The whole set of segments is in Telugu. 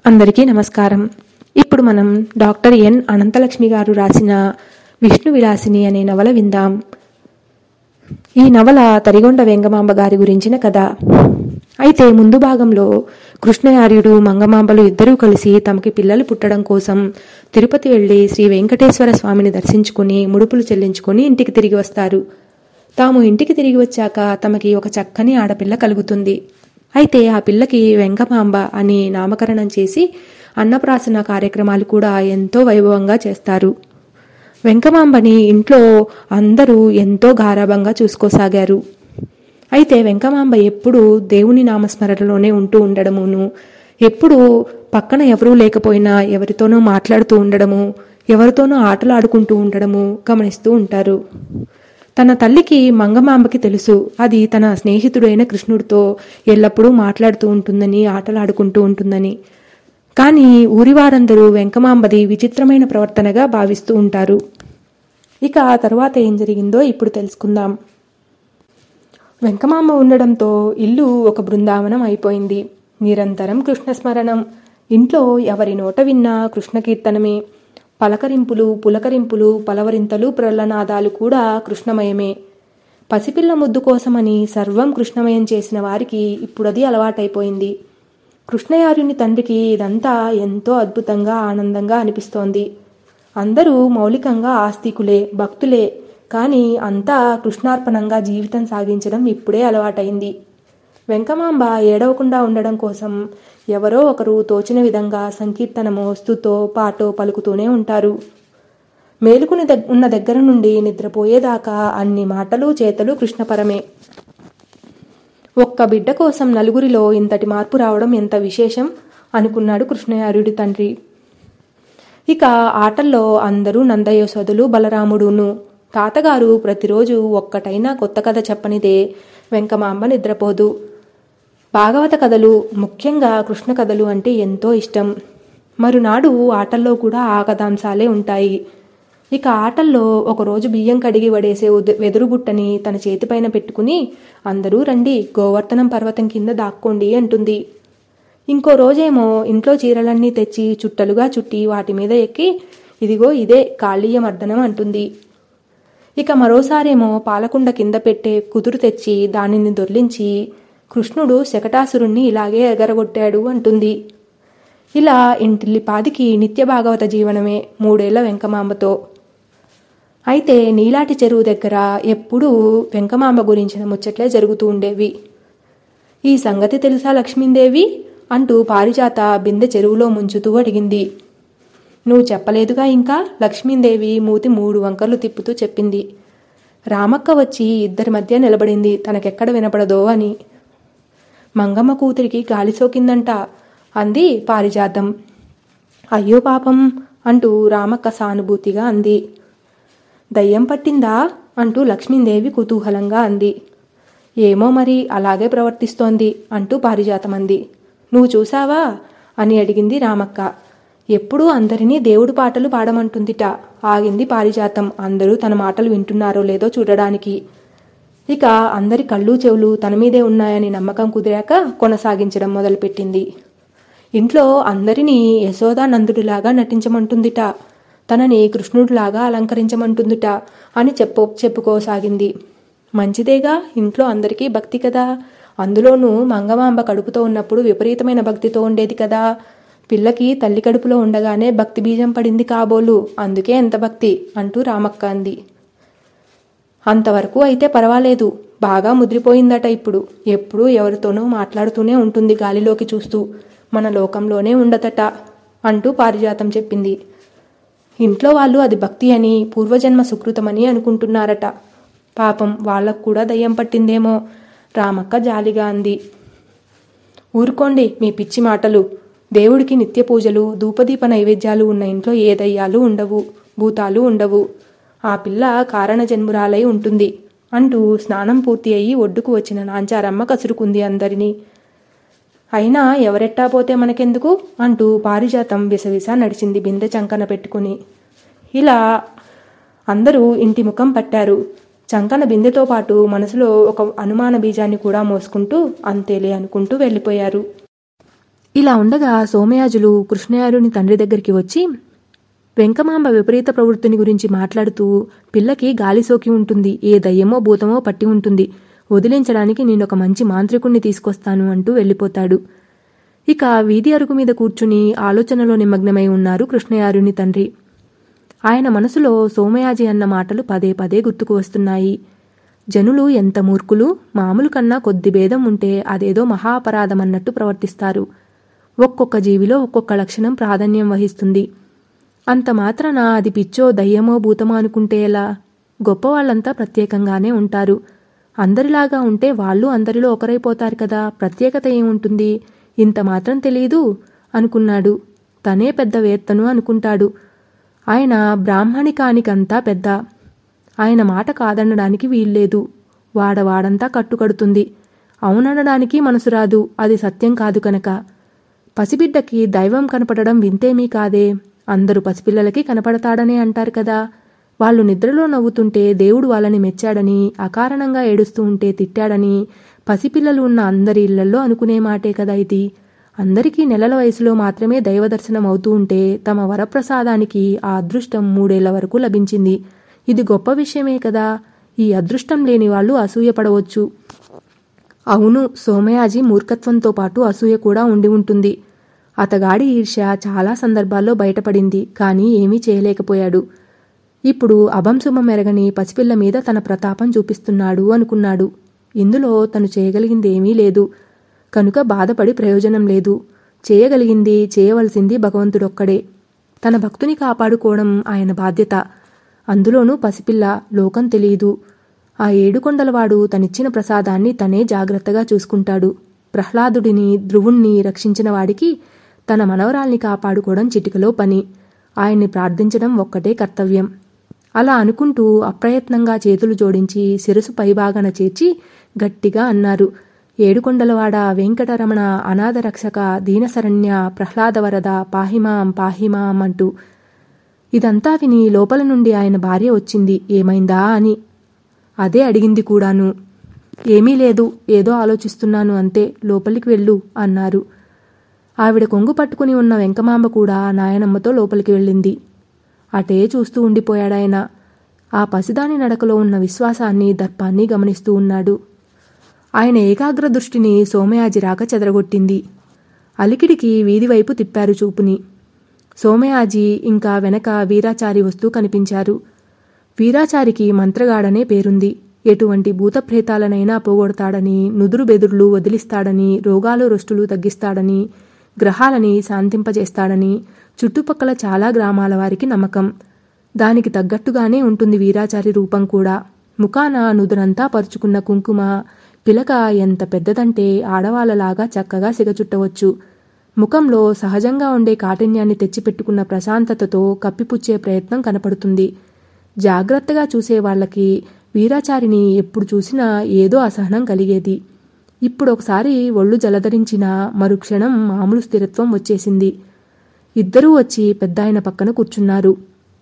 అందరికీ నమస్కారం. ఇప్పుడు మనం డాక్టర్ ఎన్ అనంతలక్ష్మి గారు రాసిన విష్ణు విలాసిని అనే నవల విందాం. ఈ నవల తరిగొండ వెంగమాంబ గారి గురించిన కథ. అయితే ముందు భాగంలో కృష్ణయార్యుడు మంగమాంబలు ఇద్దరూ కలిసి తమకి పిల్లలు పుట్టడం కోసం తిరుపతి వెళ్లి శ్రీ వెంకటేశ్వర స్వామిని దర్శించుకుని ముడుపులు చెల్లించుకుని ఇంటికి తిరిగి వస్తారు. తాము ఇంటికి తిరిగి వచ్చాక తమకి ఒక చక్కని ఆడపిల్ల కలుగుతుంది. అయితే ఆ పిల్లకి వెంగమాంబ అని నామకరణం చేసి అన్నప్రాసన కార్యక్రమాలు కూడా ఎంతో వైభవంగా చేస్తారు. వెంగమాంబని ఇంట్లో అందరూ ఎంతో గారాబంగా చూసుకోసాగారు. అయితే వెంగమాంబ ఎప్పుడూ దేవుని నామస్మరణలోనే ఉంటూ ఉండడమును, ఎప్పుడూ పక్కన ఎవరూ లేకపోయినా ఎవరితోనో మాట్లాడుతూ ఉండడము, ఎవరితోనో ఆటలు ఆడుకుంటూ ఉండడము గమనిస్తూ ఉంటారు. తన తల్లికి మంగమాంబకి తెలుసు, అది తన స్నేహితుడైన కృష్ణుడితో ఎల్లప్పుడూ మాట్లాడుతూ ఉంటుందని, ఆటలాడుకుంటూ ఉంటుందని. కానీ ఊరివారందరూ వెంగమాంబది విచిత్రమైన ప్రవర్తనగా భావిస్తూ ఉంటారు. ఇక ఆ తర్వాత ఏం జరిగిందో ఇప్పుడు తెలుసుకుందాం. వెంగమాంబ ఉండడంతో ఇల్లు ఒక బృందావనం అయిపోయింది. నిరంతరం కృష్ణస్మరణం. ఇంట్లో ఎవరి నోట విన్నా కృష్ణ కీర్తనమే. పలకరింపులు, పులకరింపులు, పలవరింతలు, ప్రలనాదాలు కూడా కృష్ణమయమే. పసిపిల్ల ముద్దు కోసమని సర్వం కృష్ణమయం చేసిన వారికి ఇప్పుడది అలవాటైపోయింది. కృష్ణయార్యుని తండ్రికి ఇదంతా ఎంతో అద్భుతంగా, ఆనందంగా అనిపిస్తోంది. అందరూ మౌలికంగా ఆస్తికులే, భక్తులే. కానీ అంతా కృష్ణార్పణంగా జీవితం సాగించడం ఇప్పుడే అలవాటైంది. వెంగమాంబ ఏడవకుండా ఉండడం కోసం ఎవరో ఒకరు తోచిన విధంగా సంకీర్తనమో, స్తుతో, పాటో పలుకుతూనే ఉంటారు. మేలుకుని ఉన్న దగ్గర నుండి నిద్రపోయేదాకా అన్ని మాటలు, చేతలు కృష్ణపరమే. ఒక్క బిడ్డ కోసం నలుగురిలో ఇంతటి మార్పు రావడం ఎంత విశేషం అనుకున్నాడు కృష్ణయార్యుడి తండ్రి. ఇక ఆటల్లో అందరూ నందయశోదలు, బలరాముడును. తాతగారు ప్రతిరోజు ఒక్కటైనా కొత్త కథ చెప్పనిదే వెంగమాంబ నిద్రపోదు. భాగవత కథలు, ముఖ్యంగా కృష్ణ కథలు అంటే ఎంతో ఇష్టం. మరునాడు ఆటల్లో కూడా ఆ కథాంశాలే ఉంటాయి. ఇక ఆటల్లో ఒకరోజు బియ్యం కడిగి వడేసే వెదురుగుట్టని తన చేతిపైన పెట్టుకుని అందరూ రండి, గోవర్ధనం పర్వతం కింద దాక్కోండి అంటుంది. ఇంకో రోజేమో ఇంట్లో చీరలన్నీ తెచ్చి చుట్టలుగా చుట్టి వాటి మీద ఎక్కి ఇదిగో ఇదే కాళీయ మర్దనం అంటుంది. ఇక మరోసారేమో పాలకుండ కింద పెట్టే కుదురు తెచ్చి దానిని దొర్లించి కృష్ణుడు శకటాసురుణ్ణి ఇలాగే ఎగరగొట్టాడు అంటుంది. ఇలా ఇంటిల్లిపాదికి నిత్య భాగవత జీవనమే 3 ఏళ్ల వెంగమాంబతో. అయితే నీలాటి చెరువు దగ్గర ఎప్పుడూ వెంగమాంబ గురించిన ముచ్చట్లే జరుగుతూ ఉండేవి. ఈ సంగతి తెలుసా లక్ష్మీదేవి అంటూ పారిజాత బిందె చెరువులో ముంచుతూ అడిగింది. నువ్వు చెప్పలేదుగా ఇంకా, లక్ష్మీదేవి మూతి 3 వంకర్లు తిప్పుతూ చెప్పింది. రామక్క వచ్చి ఇద్దరి మధ్య నిలబడింది, తనకెక్కడ వినపడదో అని. మంగమ్మ కూతురికి గాలి సోకిందంట అంది పారిజాతం. అయ్యో పాపం అంటూ రామక్క సానుభూతిగా అంది. దయ్యం పట్టిందా అంటూ లక్ష్మీదేవి కుతూహలంగా అంది. ఏమో మరి, అలాగే ప్రవర్తిస్తోంది అంటూ పారిజాతం అంది. నువ్వు చూసావా అని అడిగింది రామక్క. ఎప్పుడూ అందరినీ దేవుడు పాటలు పాడమంటుందిట ఆగింది పారిజాతం, అందరూ తన మాటలు వింటున్నారో లేదో చూడడానికి. ఇక అందరి కళ్ళు చెవులు తన మీదే ఉన్నాయని నమ్మకం కుదిరాక కొనసాగించడం మొదలుపెట్టింది. ఇంట్లో అందరినీ యశోదానందుడిలాగా నటించమంటుందిట, తనని కృష్ణుడిలాగా అలంకరించమంటుందిట అని చెప్పుకోసాగింది. మంచిదేగా, ఇంట్లో అందరికీ భక్తి కదా. అందులోనూ మంగమాంబ కడుపుతో ఉన్నప్పుడు విపరీతమైన భక్తితో ఉండేది కదా. పిల్లకి తల్లి కడుపులో ఉండగానే భక్తి బీజం పడింది కాబోలు, అందుకే ఎంత భక్తి అంటూ రామక్క అంది. అంతవరకు అయితే పర్వాలేదు, బాగా ముద్రిపోయిందట ఇప్పుడు. ఎప్పుడూ ఎవరితోనో మాట్లాడుతూనే ఉంటుంది గాలిలోకి చూస్తూ, మన లోకంలోనే ఉండదట అంటూ పారిజాతం చెప్పింది. ఇంట్లో వాళ్ళు అది భక్తి అని, పూర్వజన్మ సుకృతమని అనుకుంటున్నారట. పాపం వాళ్ళకు కూడా దయ్యం పట్టిందేమో రామక్క జాలిగా అంది. ఊరుకోండి మీ పిచ్చి మాటలు. దేవుడికి నిత్య పూజలు, ధూపదీప నైవేద్యాలు ఉన్న ఇంట్లో ఏ దయ్యాలు ఉండవు, భూతాలు ఉండవు. ఆ పిల్ల కారణ జన్మురాలై ఉంటుంది అంటూ స్నానం పూర్తి అయ్యి ఒడ్డుకు వచ్చిన నాంచారమ్మ కసురుకుంది అందరినీ. అయినా ఎవరెట్టా పోతే మనకెందుకు అంటూ పారిజాతం విసవిసా నడిచింది బిందె చంకన పెట్టుకుని. ఇలా అందరూ ఇంటి ముఖం పట్టారు. చంకన బిందెతో పాటు మనసులో ఒక అనుమాన బీజాన్ని కూడా మోసుకుంటూ అంతేలే అనుకుంటూ వెళ్ళిపోయారు. ఇలా ఉండగా సోమయాజులు కృష్ణయారుని తండ్రి దగ్గరికి వచ్చి వెంకమాంబ విపరీత ప్రవృత్తిని గురించి మాట్లాడుతూ, పిల్లకి గాలి సోకి ఉంటుంది, ఏ దయ్యమో భూతమో పట్టి ఉంటుంది, వదిలించడానికి నేనొక మంచి మాంత్రికుణ్ణి తీసుకొస్తాను అంటూ వెళ్ళిపోతాడు. ఇక వీధి అరుగు మీద కూర్చుని ఆలోచనలో నిమగ్నమై ఉన్నారు కృష్ణయారుని తండ్రి. ఆయన మనసులో సోమయాజి అన్న మాటలు పదే పదే గుర్తుకు వస్తున్నాయి. జనులు ఎంత మూర్ఖులు, మామూలు కన్నా కొద్ది భేదం ఉంటే అదేదో మహా అపరాధమన్నట్టు ప్రవర్తిస్తారు. ఒక్కొక్క జీవిలో ఒక్కొక్క లక్షణం ప్రాధాన్యం వహిస్తుంది. అంత మాత్రాన అది పిచ్చో దయ్యమో భూతమో అనుకుంటే ఎలా? గొప్పవాళ్లంతా ప్రత్యేకంగానే ఉంటారు. అందరిలాగా ఉంటే వాళ్ళు అందరిలో ఒకరైపోతారు కదా, ప్రత్యేకత ఏముంటుంది? ఇంత మాత్రం తెలీదు అనుకున్నాడు. తనే పెద్ద వేత్తను అనుకుంటాడు. ఆయన బ్రాహ్మణికానికంతా పెద్ద. ఆయన మాట కాదనడానికి వీల్లేదు. వాడంతా కట్టుకడుతుంది. అవుననడానికి మనసు రాదు, అది సత్యం కాదు కనుక. పసిబిడ్డకి దైవం కనపడడం వింతేమీ కాదే. అందరూ పసిపిల్లలకి కనపడతాడనే అంటారు కదా. వాళ్ళు నిద్రలో నవ్వుతుంటే దేవుడు వాళ్ళని మెచ్చాడని, అకారణంగా ఏడుస్తూ ఉంటే తిట్టాడని పసిపిల్లలు ఉన్న అందరి ఇళ్లల్లో అనుకునే మాటే కదా ఇది. అందరికీ నెలల వయసులో మాత్రమే దైవదర్శనం అవుతూ ఉంటే తమ వరప్రసాదానికి ఆ అదృష్టం 3 ఏళ్ల వరకు లభించింది. ఇది గొప్ప విషయమే కదా. ఈ అదృష్టం లేని వాళ్ళు అసూయపడవచ్చు. అవును, సోమయాజి మూర్ఖత్వంతో పాటు అసూయ కూడా ఉండి ఉంటుంది. అతగాడి ఈర్ష్య చాలా సందర్భాల్లో బయటపడింది. కానీ ఏమీ చేయలేకపోయాడు. ఇప్పుడు అభంశుభం ఎరగని పసిపిల్ల మీద తన ప్రతాపం చూపిస్తున్నాడు అనుకున్నాడు. ఇందులో తను చేయగలిగింది ఏమీ లేదు కనుక బాధపడి ప్రయోజనం లేదు. చేయవలసింది భగవంతుడొక్కడే. తన భక్తుని కాపాడుకోవడం ఆయన బాధ్యత. అందులోనూ పసిపిల్ల, లోకం తెలియదు. ఆ 7 కొండలవాడు తనిచ్చిన ప్రసాదాన్ని తనే జాగ్రత్తగా చూసుకుంటాడు. ప్రహ్లాదుడిని, ధ్రువుణ్ణి రక్షించిన వాడికి తన మనవరాల్ని కాపాడుకోవడం చిటికలో పని. ఆయన్ని ప్రార్థించడం ఒక్కటే కర్తవ్యం. అలా అనుకుంటూ అప్రయత్నంగా చేతులు జోడించి శిరసు పైభాగన చేర్చి గట్టిగా అన్నారు, 7 కొండలవాడ వెంకటరమణ, అనాథ రక్షక, దీనశరణ్య, ప్రహ్లాదవరద, పాహిమాం పాహిమాం అంటూ. ఇదంతా విని లోపల నుండి ఆయన భార్య వచ్చింది. ఏమైందా అని. అదే అడిగింది కూడాను. ఏమీ లేదు, ఏదో ఆలోచిస్తున్నాను అంతే, లోపలికి వెళ్ళు అన్నారు. ఆవిడ కొంగు పట్టుకుని ఉన్న వెంకమాంబ కూడా నాయనమ్మతో లోపలికి వెళ్ళింది. అటే చూస్తూ ఉండిపోయాడాయన. ఆ పసిదాని నడకలో ఉన్న విశ్వాసాన్ని, దర్పాన్ని గమనిస్తూ ఉన్నాడు. ఆయన ఏకాగ్ర దృష్టిని సోమయాజి రాక చెదరగొట్టింది. అలికిడికి వీధివైపు తిప్పారు చూపుని. సోమయాజి ఇంకా వెనక వీరాచారి వస్తూ కనిపించారు. వీరాచారికి మంత్రగాడనే పేరుంది. ఎటువంటి భూతప్రేతాలనైనా పోగొడతాడని, నుదురు బెదుర్లు వదిలిస్తాడని, రోగాలు రొస్టులు తగ్గిస్తాడని, గ్రహాలని శాంతింపజేస్తాడని చుట్టుపక్కల చాలా గ్రామాల వారికి నమ్మకం. దానికి తగ్గట్టుగానే ఉంటుంది వీరాచారి రూపం కూడా. ముఖాన నుదురంతా పరుచుకున్న కుంకుమ పిలక ఎంత పెద్దదంటే ఆడవాళ్లలాగా చక్కగా సిగచుట్టవచ్చు. ముఖంలో సహజంగా ఉండే కాఠిన్యాన్ని తెచ్చిపెట్టుకున్న ప్రశాంతతతో కప్పిపుచ్చే ప్రయత్నం కనపడుతుంది. జాగ్రత్తగా చూసేవాళ్లకి వీరాచారిని ఎప్పుడు చూసినా ఏదో అసహనం కలిగేది. ఇప్పుడు ఒకసారి ఒళ్ళు జలధరించినా మరుక్షణం మామూలు స్థిరత్వం వచ్చేసింది. ఇద్దరూ వచ్చి పెద్దాయన పక్కన కూర్చున్నారు.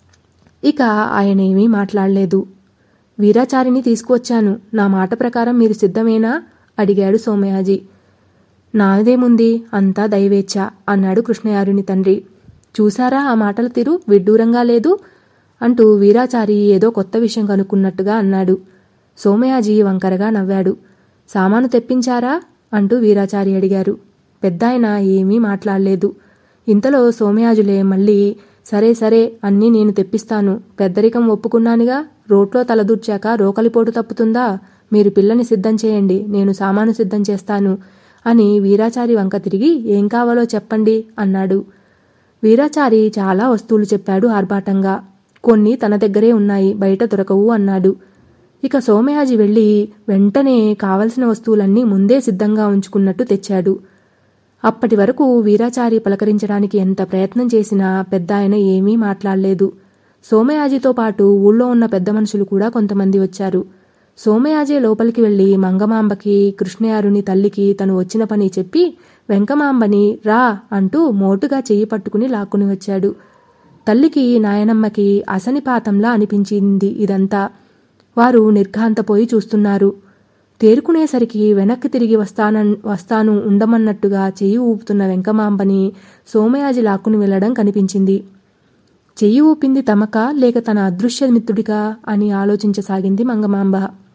ఇక ఆయనేమీ మాట్లాడలేదు. వీరాచారిని తీసుకువచ్చాను, నా మాట ప్రకారం మీరు సిద్ధమేనా అడిగాడు సోమయాజి. నాదేముంది, అంతా దైవేచ్ఛ అన్నాడు కృష్ణయారుని తండ్రి. చూశారా ఆ మాటల తీరు, విడ్డూరంగా లేదు అంటూ వీరాచారి ఏదో కొత్త విషయం కనుక్కున్నట్టుగా అన్నాడు. సోమయాజి వంకరగా నవ్వాడు. సామాను తెప్పించారా అంటూ వీరాచారి అడిగారు. పెద్దాయన ఏమీ మాట్లాడలేదు. ఇంతలో సోమయాజులే మళ్ళీ, సరే సరే అన్నీ నేను తెప్పిస్తాను, పెద్దరికం ఒప్పుకున్నానుగా, రోట్లో తలదూర్చాక రోకలిపోటు తప్పుతుందా, మీరు పిల్లని సిద్ధం చేయండి, నేను సామాను సిద్ధం చేస్తాను అని వీరాచారి వంక తిరిగి ఏం కావాలో చెప్పండి అన్నాడు. వీరాచారి చాలా వస్తువులు చెప్పాడు ఆర్భాటంగా. కొన్ని తన దగ్గరే ఉన్నాయి, బయట దొరకవు అన్నాడు. ఇక సోమయాజి వెళ్ళి వెంటనే కావలసిన వస్తువులన్నీ ముందే సిద్ధంగా ఉంచుకున్నట్టు తెచ్చాడు. అప్పటి వరకు వీరాచారి పలకరించడానికి ఎంత ప్రయత్నం చేసినా పెద్దాయన ఏమీ మాట్లాడలేదు. సోమయాజితో పాటు ఊళ్ళో ఉన్న పెద్ద మనుషులు కూడా కొంతమంది వచ్చారు. సోమయాజే లోపలికి వెళ్లి మంగమాంబకి, కృష్ణయారుని తల్లికి తను వచ్చిన పని చెప్పి వెంకమాంబని రా అంటూ మోటుగా చెయ్యి పట్టుకుని లాక్కుని వచ్చాడు. తల్లికి, నాయనమ్మకి అసనిపాతంలా అనిపించింది ఇదంతా. వారు నిర్ఘాంతపోయి చూస్తున్నారు. తేరుకునేసరికి వెనక్కి తిరిగి వస్తాను ఉండమన్నట్టుగా చెయ్యి ఊపుతున్న వెంకమాంబని సోమయాజి లాక్కుని వెళ్లడం కనిపించింది. చెయ్యి ఊపింది తమకా లేక తన అదృశ్య మిత్రుడికా అని ఆలోచించసాగింది మంగమాంబ.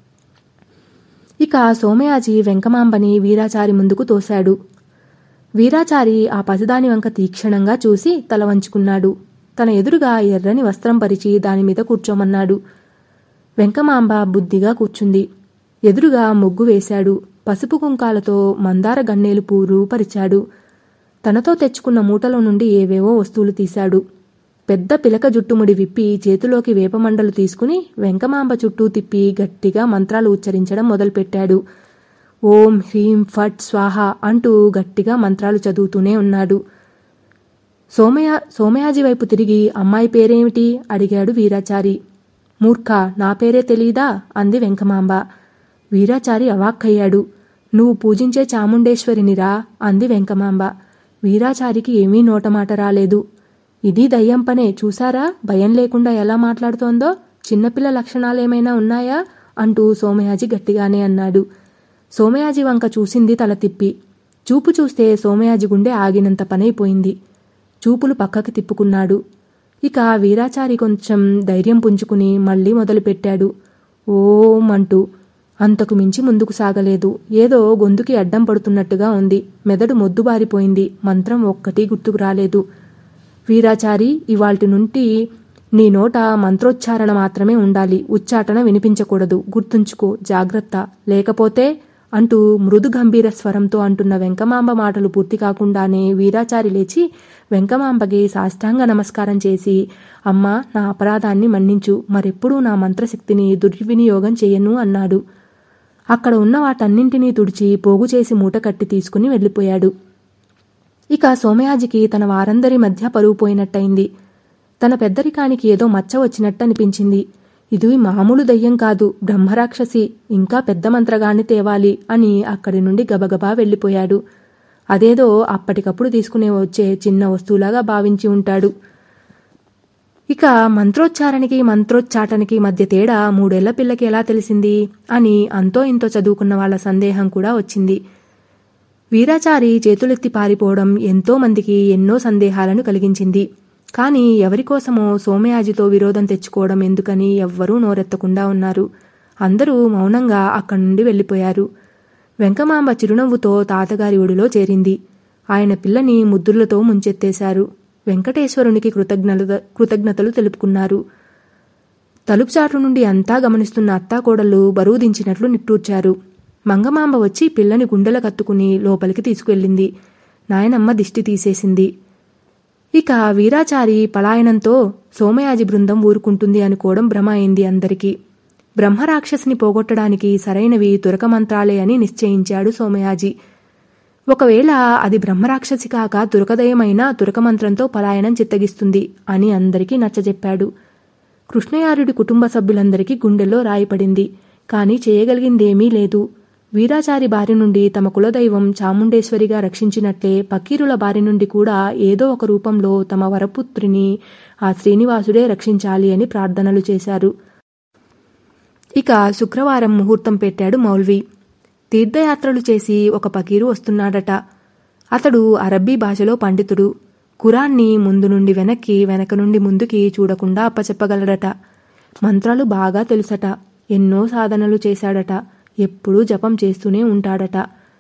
ఇక సోమయాజి వెంకమాంబని వీరాచారి ముందుకు తోశాడు. వీరాచారి ఆ పసిదాని వంక తీక్షణంగా చూసి తల వంచుకున్నాడు. తన ఎదురుగా ఎర్రని వస్త్రం పరిచి దానిమీద కూర్చోమన్నాడు. వెంకమాంబ బుద్ధిగా కూర్చుంది. ఎదురుగా ముగ్గు వేశాడు. పసుపు కుంకాలతో మందార గన్నేలు పూలు పరిచాడు. తనతో తెచ్చుకున్న మూటలో నుండి ఏవేవో వస్తువులు తీశాడు. పెద్ద పిలక జుట్టుముడి విప్పి చేతిలోకి వేపమండలు తీసుకుని వెంకమాంబ చుట్టూ తిప్పి గట్టిగా మంత్రాలు ఉచ్చరించడం మొదలుపెట్టాడు. ఓం హ్రీం ఫట్ స్వాహ అంటూ గట్టిగా మంత్రాలు చదువుతూనే ఉన్నాడు. సోమయాజి వైపు తిరిగి అమ్మాయి పేరేమిటి అడిగాడు వీరాచారి. మూర్ఖ, నా పేరే తెలీదా అంది వెంకమాంబ. వీరాచారి అవాక్కయ్యాడు. నువ్వు పూజించే చాముండేశ్వరినిరా అంది వెంకమాంబ. వీరాచారికి ఏమీ నోటమాట రాలేదు. ఇది దయ్యం పనే, చూసారా భయం లేకుండా ఎలా మాట్లాడుతోందో, చిన్నపిల్ల లక్షణాలేమైనా ఉన్నాయా అంటూ సోమయాజి గట్టిగానే అన్నాడు. సోమయాజి వంక చూసింది తల తిప్పి. చూపు చూస్తే సోమయాజి గుండె ఆగినంత పనైపోయింది. చూపులు పక్కకి తిప్పుకున్నాడు. ఇక వీరాచారి కొంచెం ధైర్యం పుంజుకుని మళ్లీ మొదలుపెట్టాడు. ఓం అంటూ. అంతకు మించి ముందుకు సాగలేదు. ఏదో గొంతుకి అడ్డం పడుతున్నట్టుగా ఉంది. మెదడు మొద్దుబారిపోయింది. మంత్రం ఒక్కటీ గుర్తుకు రాలేదు. వీరాచారి, ఇవాల్టి నుండి నీ నోట మంత్రోచ్చారణ మాత్రమే ఉండాలి. ఉచ్చాటన వినిపించకూడదు. గుర్తుంచుకో, జాగ్రత్త, లేకపోతే అంటూ మృదు గంభీర స్వరంతో అంటున్న వెంకమాంబ మాటలు పూర్తి కాకుండానే వీరాచారి లేచి వెంకమాంబకి సాష్టాంగ నమస్కారం చేసి, అమ్మా, నా అపరాధాన్ని మన్నించు, మరెప్పుడూ నా మంత్రశక్తిని దుర్వినియోగం చేయను అన్నాడు. అక్కడ ఉన్న వాటన్నింటినీ తుడిచి పోగు చేసి మూట కట్టి తీసుకుని వెళ్ళిపోయాడు. ఇక సోమయాజికి తన వారందరి మధ్య పరువు పోయినట్టయింది. తన పెద్దరికానికి ఏదో మచ్చ వచ్చినట్టు అనిపించింది. ఇది మామూలు దయ్యం కాదు, బ్రహ్మరాక్షసి, ఇంకా పెద్ద మంత్రగాన్ని తేవాలి అని అక్కడి నుండి గబగబా వెళ్ళిపోయాడు. అదేదో అప్పటికప్పుడు తీసుకునే వచ్చే చిన్న వస్తువులాగా భావించి ఉంటాడు. ఇక మంత్రోచ్చారణకి మంత్రోచ్చాటనకి మధ్య తేడా 3 ఏళ్ల పిల్లకి ఎలా తెలిసింది అని అంతో ఇంతో చదువుకున్న వాళ్ల సందేహం కూడా వచ్చింది. వీరాచారి చేతులెత్తి పారిపోవడం ఎంతో మందికి ఎన్నో సందేహాలను కలిగించింది. కాని ఎవరికోసమో సోమయాజితో విరోధం తెచ్చుకోవడం ఎందుకని ఎవ్వరూ నోరెత్తకుండా ఉన్నారు. అందరూ మౌనంగా అక్కడి నుండి వెళ్ళిపోయారు. వెంకమాంబ చిరునవ్వుతో తాతగారి ఒడిలో చేరింది. ఆయన పిల్లని ముద్దులతో ముంచెత్తేశారు. వెంకటేశ్వరునికి కృతజ్ఞతలు తెలుపుకున్నారు. తలుపుచాటు నుండి అంతా గమనిస్తున్న అత్తాకోడళ్ళు బరువు దించినట్లు నిట్టూర్చారు. మంగమాంబ వచ్చి పిల్లని గుండెల కత్తుకుని లోపలికి తీసుకువెళ్ళింది. నాయనమ్మ దిష్టి తీసేసింది. ఇక వీరాచారి పలాయనంతో సోమయాజి బృందం ఊరుకుంటుంది అనుకోవడం భ్రమ అయింది అందరికీ. బ్రహ్మరాక్షసిని పోగొట్టడానికి సరైనవి తురక మంత్రాలే అని నిశ్చయించాడు సోమయాజి. ఒకవేళ అది బ్రహ్మరాక్షసి కాక తురకదయమైన తురకమంత్రంతో పలాయనం చిత్తగిస్తుంది అని అందరికీ నచ్చజెప్పాడు. కృష్ణయారుడి కుటుంబ సభ్యులందరికీ గుండెల్లో రాయిపడింది. కాని చేయగలిగిందేమీ లేదు. వీరాచారి బారి నుండి తమ కులదైవం చాముండేశ్వరిగా రక్షించినట్లే పకీరుల బారి నుండి కూడా ఏదో ఒక రూపంలో తమ వరపుత్రిని ఆ శ్రీనివాసుడే రక్షించాలి అని ప్రార్థనలు చేశారు. ఇక శుక్రవారం ముహూర్తం పెట్టాడు మౌల్వి. తీర్థయాత్రలు చేసి ఒక పకీరు వస్తున్నాడట. అతడు అరబ్బీ భాషలో పండితుడు. ఖురాన్ని ముందు నుండి వెనక్కి, వెనక నుండి ముందుకి చూడకుండా అప్పచెప్పగలడట. మంత్రాలు బాగా తెలుసట. ఎన్నో సాధనలు చేశాడట. ఎప్పుడూ జపం చేస్తూనే ఉంటాడట.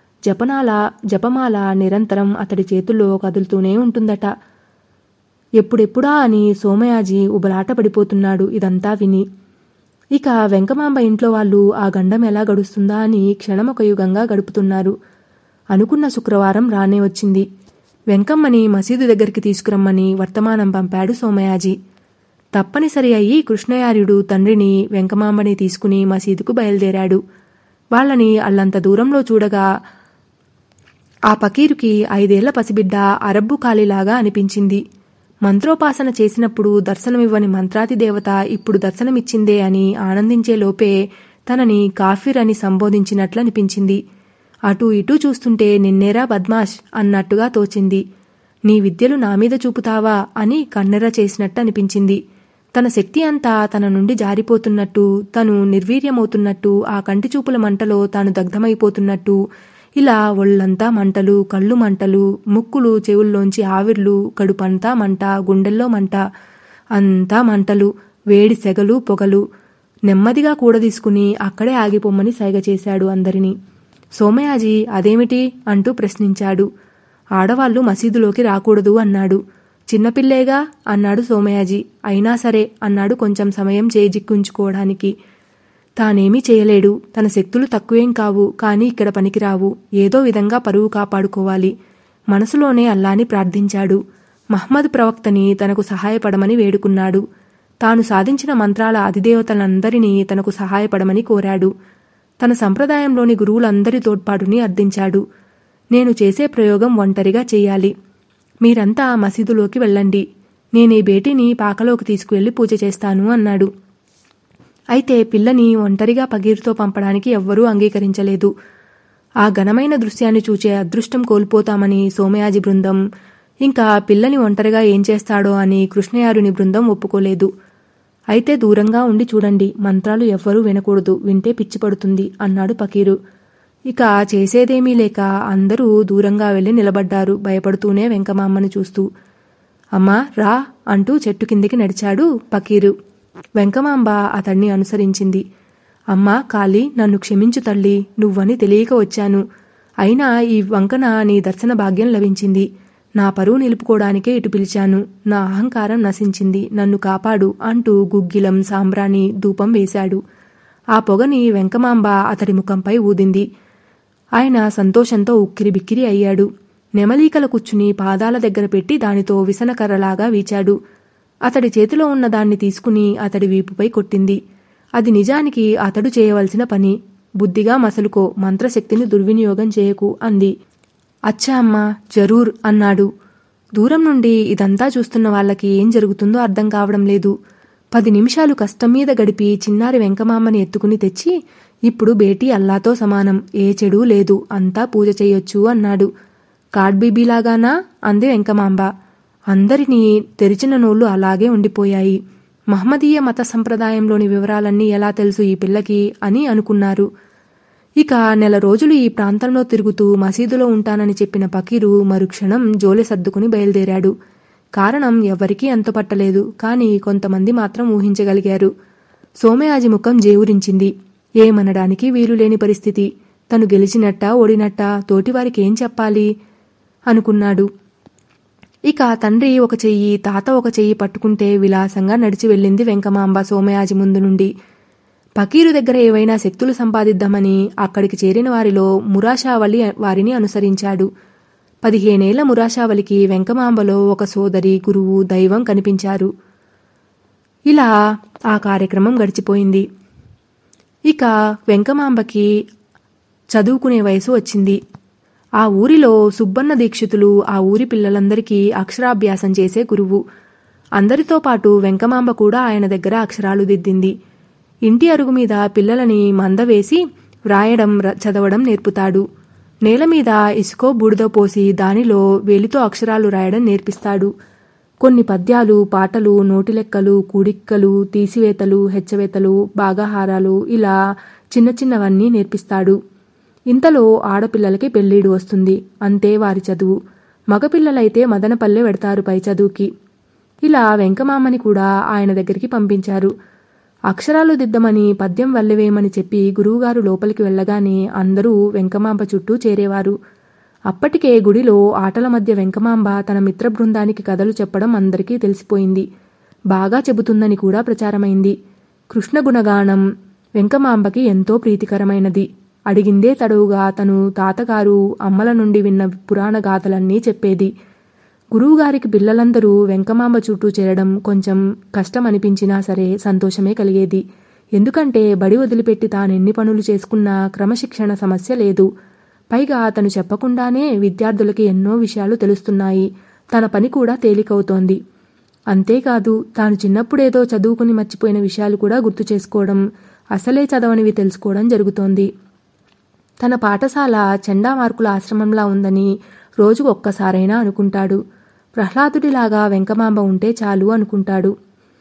జపమాల నిరంతరం అతడి చేతుల్లో కదులుతూనే ఉంటుందట. ఎప్పుడెప్పుడా అని సోమయాజి ఉబలాట పడిపోతున్నాడు ఇదంతా విని. ఇక వెంకమాంబ ఇంట్లో వాళ్ళు ఆ గండం ఎలా గడుస్తుందా అని క్షణమొక యుగంగా గడుపుతున్నారు. అనుకున్న శుక్రవారం రానే వచ్చింది. వెంకమ్మని మసీదు దగ్గరికి తీసుకురమ్మని వర్తమానం పంపాడు సోమయాజి. తప్పనిసరి అయ్యి కృష్ణయార్యుడు తండ్రిని వెంకమాంబని తీసుకుని మసీదుకు బయలుదేరాడు. వాళ్ళని అల్లంత దూరంలో చూడగా ఆ పకీరుకి 5 ఏళ్ల పసిబిడ్డ అరబ్బు కాలిలాగా అనిపించింది. మంత్రోపాసన చేసినప్పుడు దర్శనమివ్వని మంత్రాతి దేవత ఇప్పుడు దర్శనమిచ్చిందే అని ఆనందించే లోపే తనని కాఫిర్ అని సంబోధించినట్లనిపించింది. అటూ ఇటూ చూస్తుంటే నిన్నేరా బద్మాష్ అన్నట్టుగా తోచింది. నీ విద్యలు నామీద చూపుతావా అని కన్నెర్ర చేసినట్టు అనిపించింది. తన శక్తి అంతా తన నుండి జారిపోతున్నట్టు, తను నిర్వీర్యమవుతున్నట్టు, ఆ కంటిచూపుల మంటలో తాను దగ్ధమైపోతున్నట్టు, ఇలా ఒళ్ళంతా మంటలు, కళ్ళు మంటలు, ముక్కులు చెవుల్లోంచి ఆవిర్లు, కడుపంతా మంట, గుండెల్లో మంట, అంతా మంటలు, వేడి సెగలు పొగలు. నెమ్మదిగా కూడదీసుకుని అక్కడే ఆగిపోమ్మని సైగ చేశాడు అందరినీ. సోమయాజీ అదేమిటి అంటూ ప్రశ్నించాడు. ఆడవాళ్లు మసీదులోకి రాకూడదు అన్నాడు. చిన్నపిల్లేగా అన్నాడు సోమయాజీ. అయినా సరే అన్నాడు కొంచెం సమయం చేజిక్కుంచుకోవడానికి. తానేమీ చేయలేడు, తన శక్తులు తక్కువేం కావు, కానీ ఇక్కడ పనికిరావు, ఏదో విధంగా పరువు కాపాడుకోవాలి. మనసులోనే అల్లాని ప్రార్థించాడు. మహ్మద్ ప్రవక్తని తనకు సహాయపడమని వేడుకున్నాడు. తాను సాధించిన మంత్రాల అధిదేవతలందరినీ తనకు సహాయపడమని కోరాడు. తన సంప్రదాయంలోని గురువులందరి తోడ్పాటుని అర్థించాడు. నేను చేసే ప్రయోగం ఒంటరిగా చెయ్యాలి. మీరంతా మసీదులోకి వెళ్ళండి. నేనీ బేటీని పాకలోకి తీసుకువెళ్లి పూజ చేస్తాను అన్నాడు. అయితే పిల్లని ఒంటరిగా పగీరుతో పంపడానికి ఎవ్వరూ అంగీకరించలేదు. ఆ ఘనమైన దృశ్యాన్ని చూచే అదృష్టం కోల్పోతామని సోమయాజి బృందం, ఇంకా పిల్లని ఒంటరిగా ఏం చేస్తాడో అని కృష్ణయారుని బృందం ఒప్పుకోలేదు. అయితే దూరంగా ఉండి చూడండి, మంత్రాలు ఎవ్వరూ వినకూడదు, వింటే పిచ్చి పడుతుంది అన్నాడు పకీరు. ఇక చేసేదేమీ లేక అందరూ దూరంగా వెళ్లి నిలబడ్డారు, భయపడుతూనే వెంకమామ్మని చూస్తూ. అమ్మా రా అంటూ చెట్టు కిందికి నడిచాడు పకీరు. వెంకమాంబ అతన్ని అనుసరించింది. అమ్మా కాళీ, నన్ను క్షమించు తల్లి, నువ్వని తెలియక వచ్చాను. అయినా ఈ వంకన నీ దర్శన భాగ్యం లభించింది. నా పరువు నిలుపుకోవడానికే ఇటు పిలిచాను. నా అహంకారం నశించింది, నన్ను కాపాడు అంటూ గుగ్గిలం, సాంబ్రాణి, ధూపం వేశాడు. ఆ పొగని వెంకమాంబ అతడి ముఖంపై ఊదింది. ఆయన సంతోషంతో ఉక్కిరిబిక్కిరి అయ్యాడు. నెమలీకల కూర్చుని పాదాల దగ్గర పెట్టి దానితో విసనకర్రలాగా వీచాడు. అతడి చేతిలో ఉన్న దాన్ని తీసుకుని అతడి వీపుపై కొట్టింది. అది నిజానికి అతడు చేయవలసిన పని. బుద్ధిగా మసలుకో, మంత్రశక్తిని దుర్వినియోగం చేయకు అంది. అచ్చా అమ్మా, జరూర్ అన్నాడు. దూరం నుండి ఇదంతా చూస్తున్న వాళ్ళకి ఏం జరుగుతుందో అర్థం కావడం లేదు. 10 నిమిషాలు కష్టం మీద గడిపి చిన్నారి వెంకమామ్మని ఎత్తుకుని తెచ్చి, ఇప్పుడు బేటీ అల్లాతో సమానం, ఏ చెడూ లేదు, అంతా పూజ చెయ్యొచ్చు అన్నాడు. కాడ్బీబీలాగానా అంది వెంకమాంబ. అందరినీ తెరిచిన నోళ్లు అలాగే ఉండిపోయాయి. మహమ్మదీయ మత సంప్రదాయంలోని వివరాలన్నీ ఎలా తెలుసు ఈ పిల్లకి అని అనుకున్నారు. ఇక నెల రోజులు ఈ ప్రాంతంలో తిరుగుతూ మసీదులో ఉంటానని చెప్పిన పకీరు మరుక్షణం జోలె సర్దుకుని బయలుదేరాడు. కారణం ఎవరికీ అంతుపట్టలేదు, కానీ కొంతమంది మాత్రం ఊహించగలిగారు. సోమయాజి ముఖం జేవురించింది. ఏమనడానికి వీలులేని పరిస్థితి. తను గెలిచినట్టా ఓడినట్టా తోటివారికేం చెప్పాలి అనుకున్నాడు. ఇక తండ్రి ఒక చెయ్యి, తాత ఒక చెయ్యి పట్టుకుంటే విలాసంగా నడిచి వెళ్ళింది వెంకమాంబ సోమయాజి ముందు నుండి. పకీరు దగ్గర ఏవైనా శక్తులు సంపాదిద్దామని అక్కడికి చేరిన వారిలో మురాషావళి వారిని అనుసరించాడు. 15 ఏళ్ల మురాషావళికి వెంకమాంబలో ఒక సోదరి, గురువు, దైవం కనిపించారు. ఇలా ఆ కార్యక్రమం గడిచిపోయింది. ఇక వెంకమాంబకి చదువుకునే వయసు వచ్చింది. ఆ ఊరిలో సుబ్బన్న దీక్షితులు ఆ ఊరి పిల్లలందరికీ అక్షరాభ్యాసం చేసే గురువు. అందరితో పాటు వెంకమాంబ కూడా ఆయన దగ్గర అక్షరాలు దిద్దింది. ఇంటి అరుగు మీద పిల్లలని మందవేసి వ్రాయడం, చదవడం నేర్పుతాడు. నేల మీద ఇసుకో బూడిదో పోసి దానిలో వేలితో అక్షరాలు రాయడం నేర్పిస్తాడు. కొన్ని పద్యాలు, పాటలు, నోటిలెక్కలు, కూడిక్కలు, తీసివేతలు, హెచ్చవేతలు, భాగాహారాలు, ఇలా చిన్న చిన్నవన్నీ నేర్పిస్తాడు. ఇంతలో ఆడపిల్లలకి పెళ్ళీడు వస్తుంది, అంతే వారి చదువు. మగపిల్లలైతే మదనపల్లె వెడతారు పై చదువుకి. ఇలా వెంకమామ్మని కూడా ఆయన దగ్గరికి పంపించారు. అక్షరాలు దిద్దమని, పద్యం వల్లెవేయమని చెప్పి గురువుగారు లోపలికి వెళ్ళగానే అందరూ వెంకమాంబ చుట్టూ చేరేవారు. అప్పటికే గుడిలో ఆటల మధ్య వెంకమాంబ తన మిత్ర బృందానికి కథలు చెప్పడం అందరికీ తెలిసిపోయింది. బాగా చెబుతుందని కూడా ప్రచారమైంది. కృష్ణ గుణగానం వెంకమాంబకి ఎంతో ప్రీతికరమైనది. అడిగిందే తడవుగా తను తాతగారు, అమ్మల నుండి విన్న పురాణ గాథలన్నీ చెప్పేది. గురువుగారికి పిల్లలందరూ వెంకమాంబ చుట్టూ చేరడం కొంచెం కష్టం అనిపించినా సరే సంతోషమే కలిగేది. ఎందుకంటే బడి వదిలిపెట్టి తానెన్ని పనులు చేసుకున్నా క్రమశిక్షణ సమస్య లేదు. పైగా తను చెప్పకుండానే విద్యార్థులకి ఎన్నో విషయాలు తెలుస్తున్నాయి. తన పని కూడా తేలికవుతోంది. అంతేకాదు, తాను చిన్నప్పుడేదో చదువుకుని మర్చిపోయిన విషయాలు కూడా గుర్తు చేసుకోవడం, అసలే చదవనివి తెలుసుకోవడం జరుగుతోంది. తన పాఠశాల చండామార్కుల ఆశ్రమంలా ఉందని రోజుకు ఒక్కసారైనా అనుకుంటాడు. ప్రహ్లాదుడిలాగా వెంకమాంబ ఉంటే చాలు అనుకుంటాడు.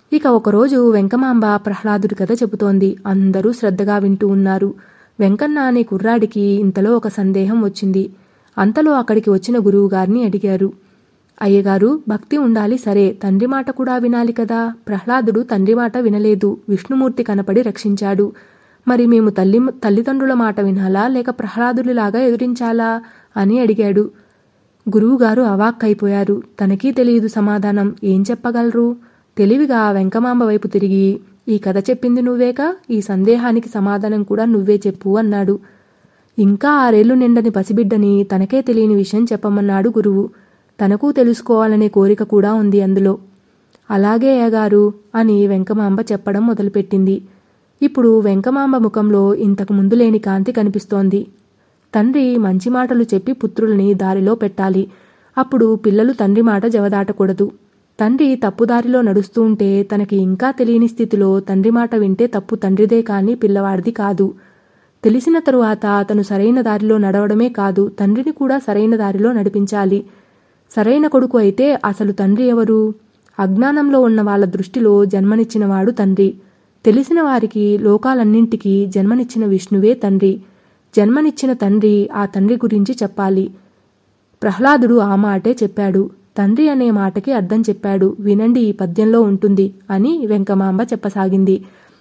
ఇక ఒకరోజు వెంకమాంబ ప్రహ్లాదుడి కథ చెబుతోంది. అందరూ శ్రద్ధగా వింటూ ఉన్నారు. వెంకన్న అనే కుర్రాడికి ఇంతలో ఒక సందేహం వచ్చింది. అంతలో అక్కడికి వచ్చిన గురువుగారిని అడిగారు. అయ్యగారు, భక్తి ఉండాలి సరే, తండ్రి మాట కూడా వినాలి కదా. ప్రహ్లాదుడు తండ్రి మాట వినలేదు, విష్ణుమూర్తి కనపడి రక్షించాడు. మరి మేము తల్లిదండ్రుల మాట వినాలా, లేక ప్రహ్లాదుడిలాగా ఎదురించాలా అని అడిగాడు. గురువుగారు అవాక్కైపోయారు. తనకీ తెలియదు సమాధానం. ఏం చెప్పగలరు? తెలివిగా వెంకమాంబ వైపు తిరిగి, ఈ కథ చెప్పింది నువ్వేక, ఈ సందేహానికి సమాధానం కూడా నువ్వే చెప్పు అన్నాడు. ఇంకా 6 ఏళ్లు నిండని పసిబిడ్డని తనకే తెలియని విషయం చెప్పమన్నాడు గురువు. తనకు తెలుసుకోవాలనే కోరిక కూడా ఉంది అందులో. అలాగే అయ్యగారు అని వెంకమాంబ చెప్పడం మొదలుపెట్టింది. ఇప్పుడు వెంకమాంబ ముఖంలో ఇంతకు ముందు లేని కాంతి కనిపిస్తోంది. తండ్రి మంచి మాటలు చెప్పి పుత్రుల్ని దారిలో పెట్టాలి. అప్పుడు పిల్లలు తండ్రి మాట జవదాటకూడదు. తండ్రి తప్పుదారిలో నడుస్తూ ఉంటే తనకి ఇంకా తెలియని స్థితిలో తండ్రి మాట వింటే తప్పు తండ్రిదే కానీ పిల్లవాడిది కాదు. తెలిసిన తరువాత తను సరైన దారిలో నడవడమే కాదు, తండ్రిని కూడా సరైన దారిలో నడిపించాలి. సరైన కొడుకు అయితే అసలు తండ్రి ఎవరు? అజ్ఞానంలో ఉన్న వాళ్ళ దృష్టిలో జన్మనిచ్చినవాడు తండ్రి. తెలిసిన వారికి, లోకాలన్నింటికీ జన్మనిచ్చిన విష్ణువే తండ్రి. జన్మనిచ్చిన తండ్రి ఆ తండ్రి గురించి చెప్పాలి. ప్రహ్లాదుడు ఆ మాటే చెప్పాడు. తండ్రి అనే మాటకి అర్థం చెప్పాడు. వినండి, ఈ పద్యంలో ఉంటుంది అని వెంకమాంబ చెప్పసాగింది.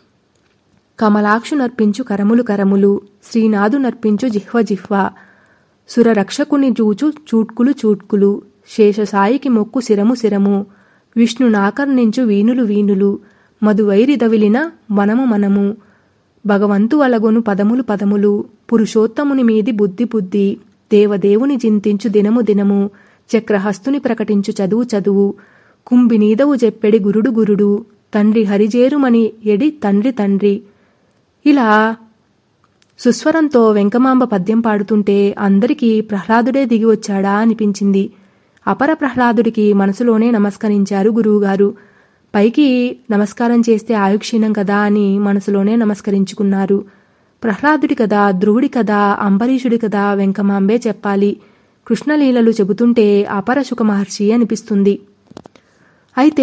కమలాక్షు నర్పించు కరములు కరములు, శ్రీనాథు నర్పించు జిహ్వ జిహ్వ, సురరక్షకుని జూచు చూట్కులు చూట్కులు, శేషసాయికి మొక్కు శిరము శిరము, విష్ణు నాకర్ణించు వీనులు వీనులు, మధువైరి దవిలిన మనము మనము, భగవంతు అలగొను పదములు పదములు, పురుషోత్తముని మీది బుద్ధి బుద్ధి, దేవదేవుని జింతించు దినము దినము, చక్రహస్తుని ప్రకటించు చదువు చదువు, కుంభినీదవు చెప్పెడి గురుడు గురుడు, తండ్రి హరిజేరుమని ఎడి తండ్రి తండ్రి. ఇలా సుస్వరంతో వెంకమాంబ పద్యం పాడుతుంటే అందరికీ ప్రహ్లాదుడే దిగి వచ్చాడా అనిపించింది. అపర ప్రహ్లాదుడికి మనసులోనే నమస్కరించారు గురువుగారు. పైకి నమస్కారం చేస్తే ఆయుక్షీణం కదా అని మనసులోనే నమస్కరించుకున్నారు. ప్రహ్లాదుడి కదా, ధ్రువుడి కదా, అంబరీషుడి కదా వెంకమాంబే చెప్పాలి. కృష్ణలీలలు చెబుతుంటే అపర శుక మహర్షి అనిపిస్తుంది. అయితే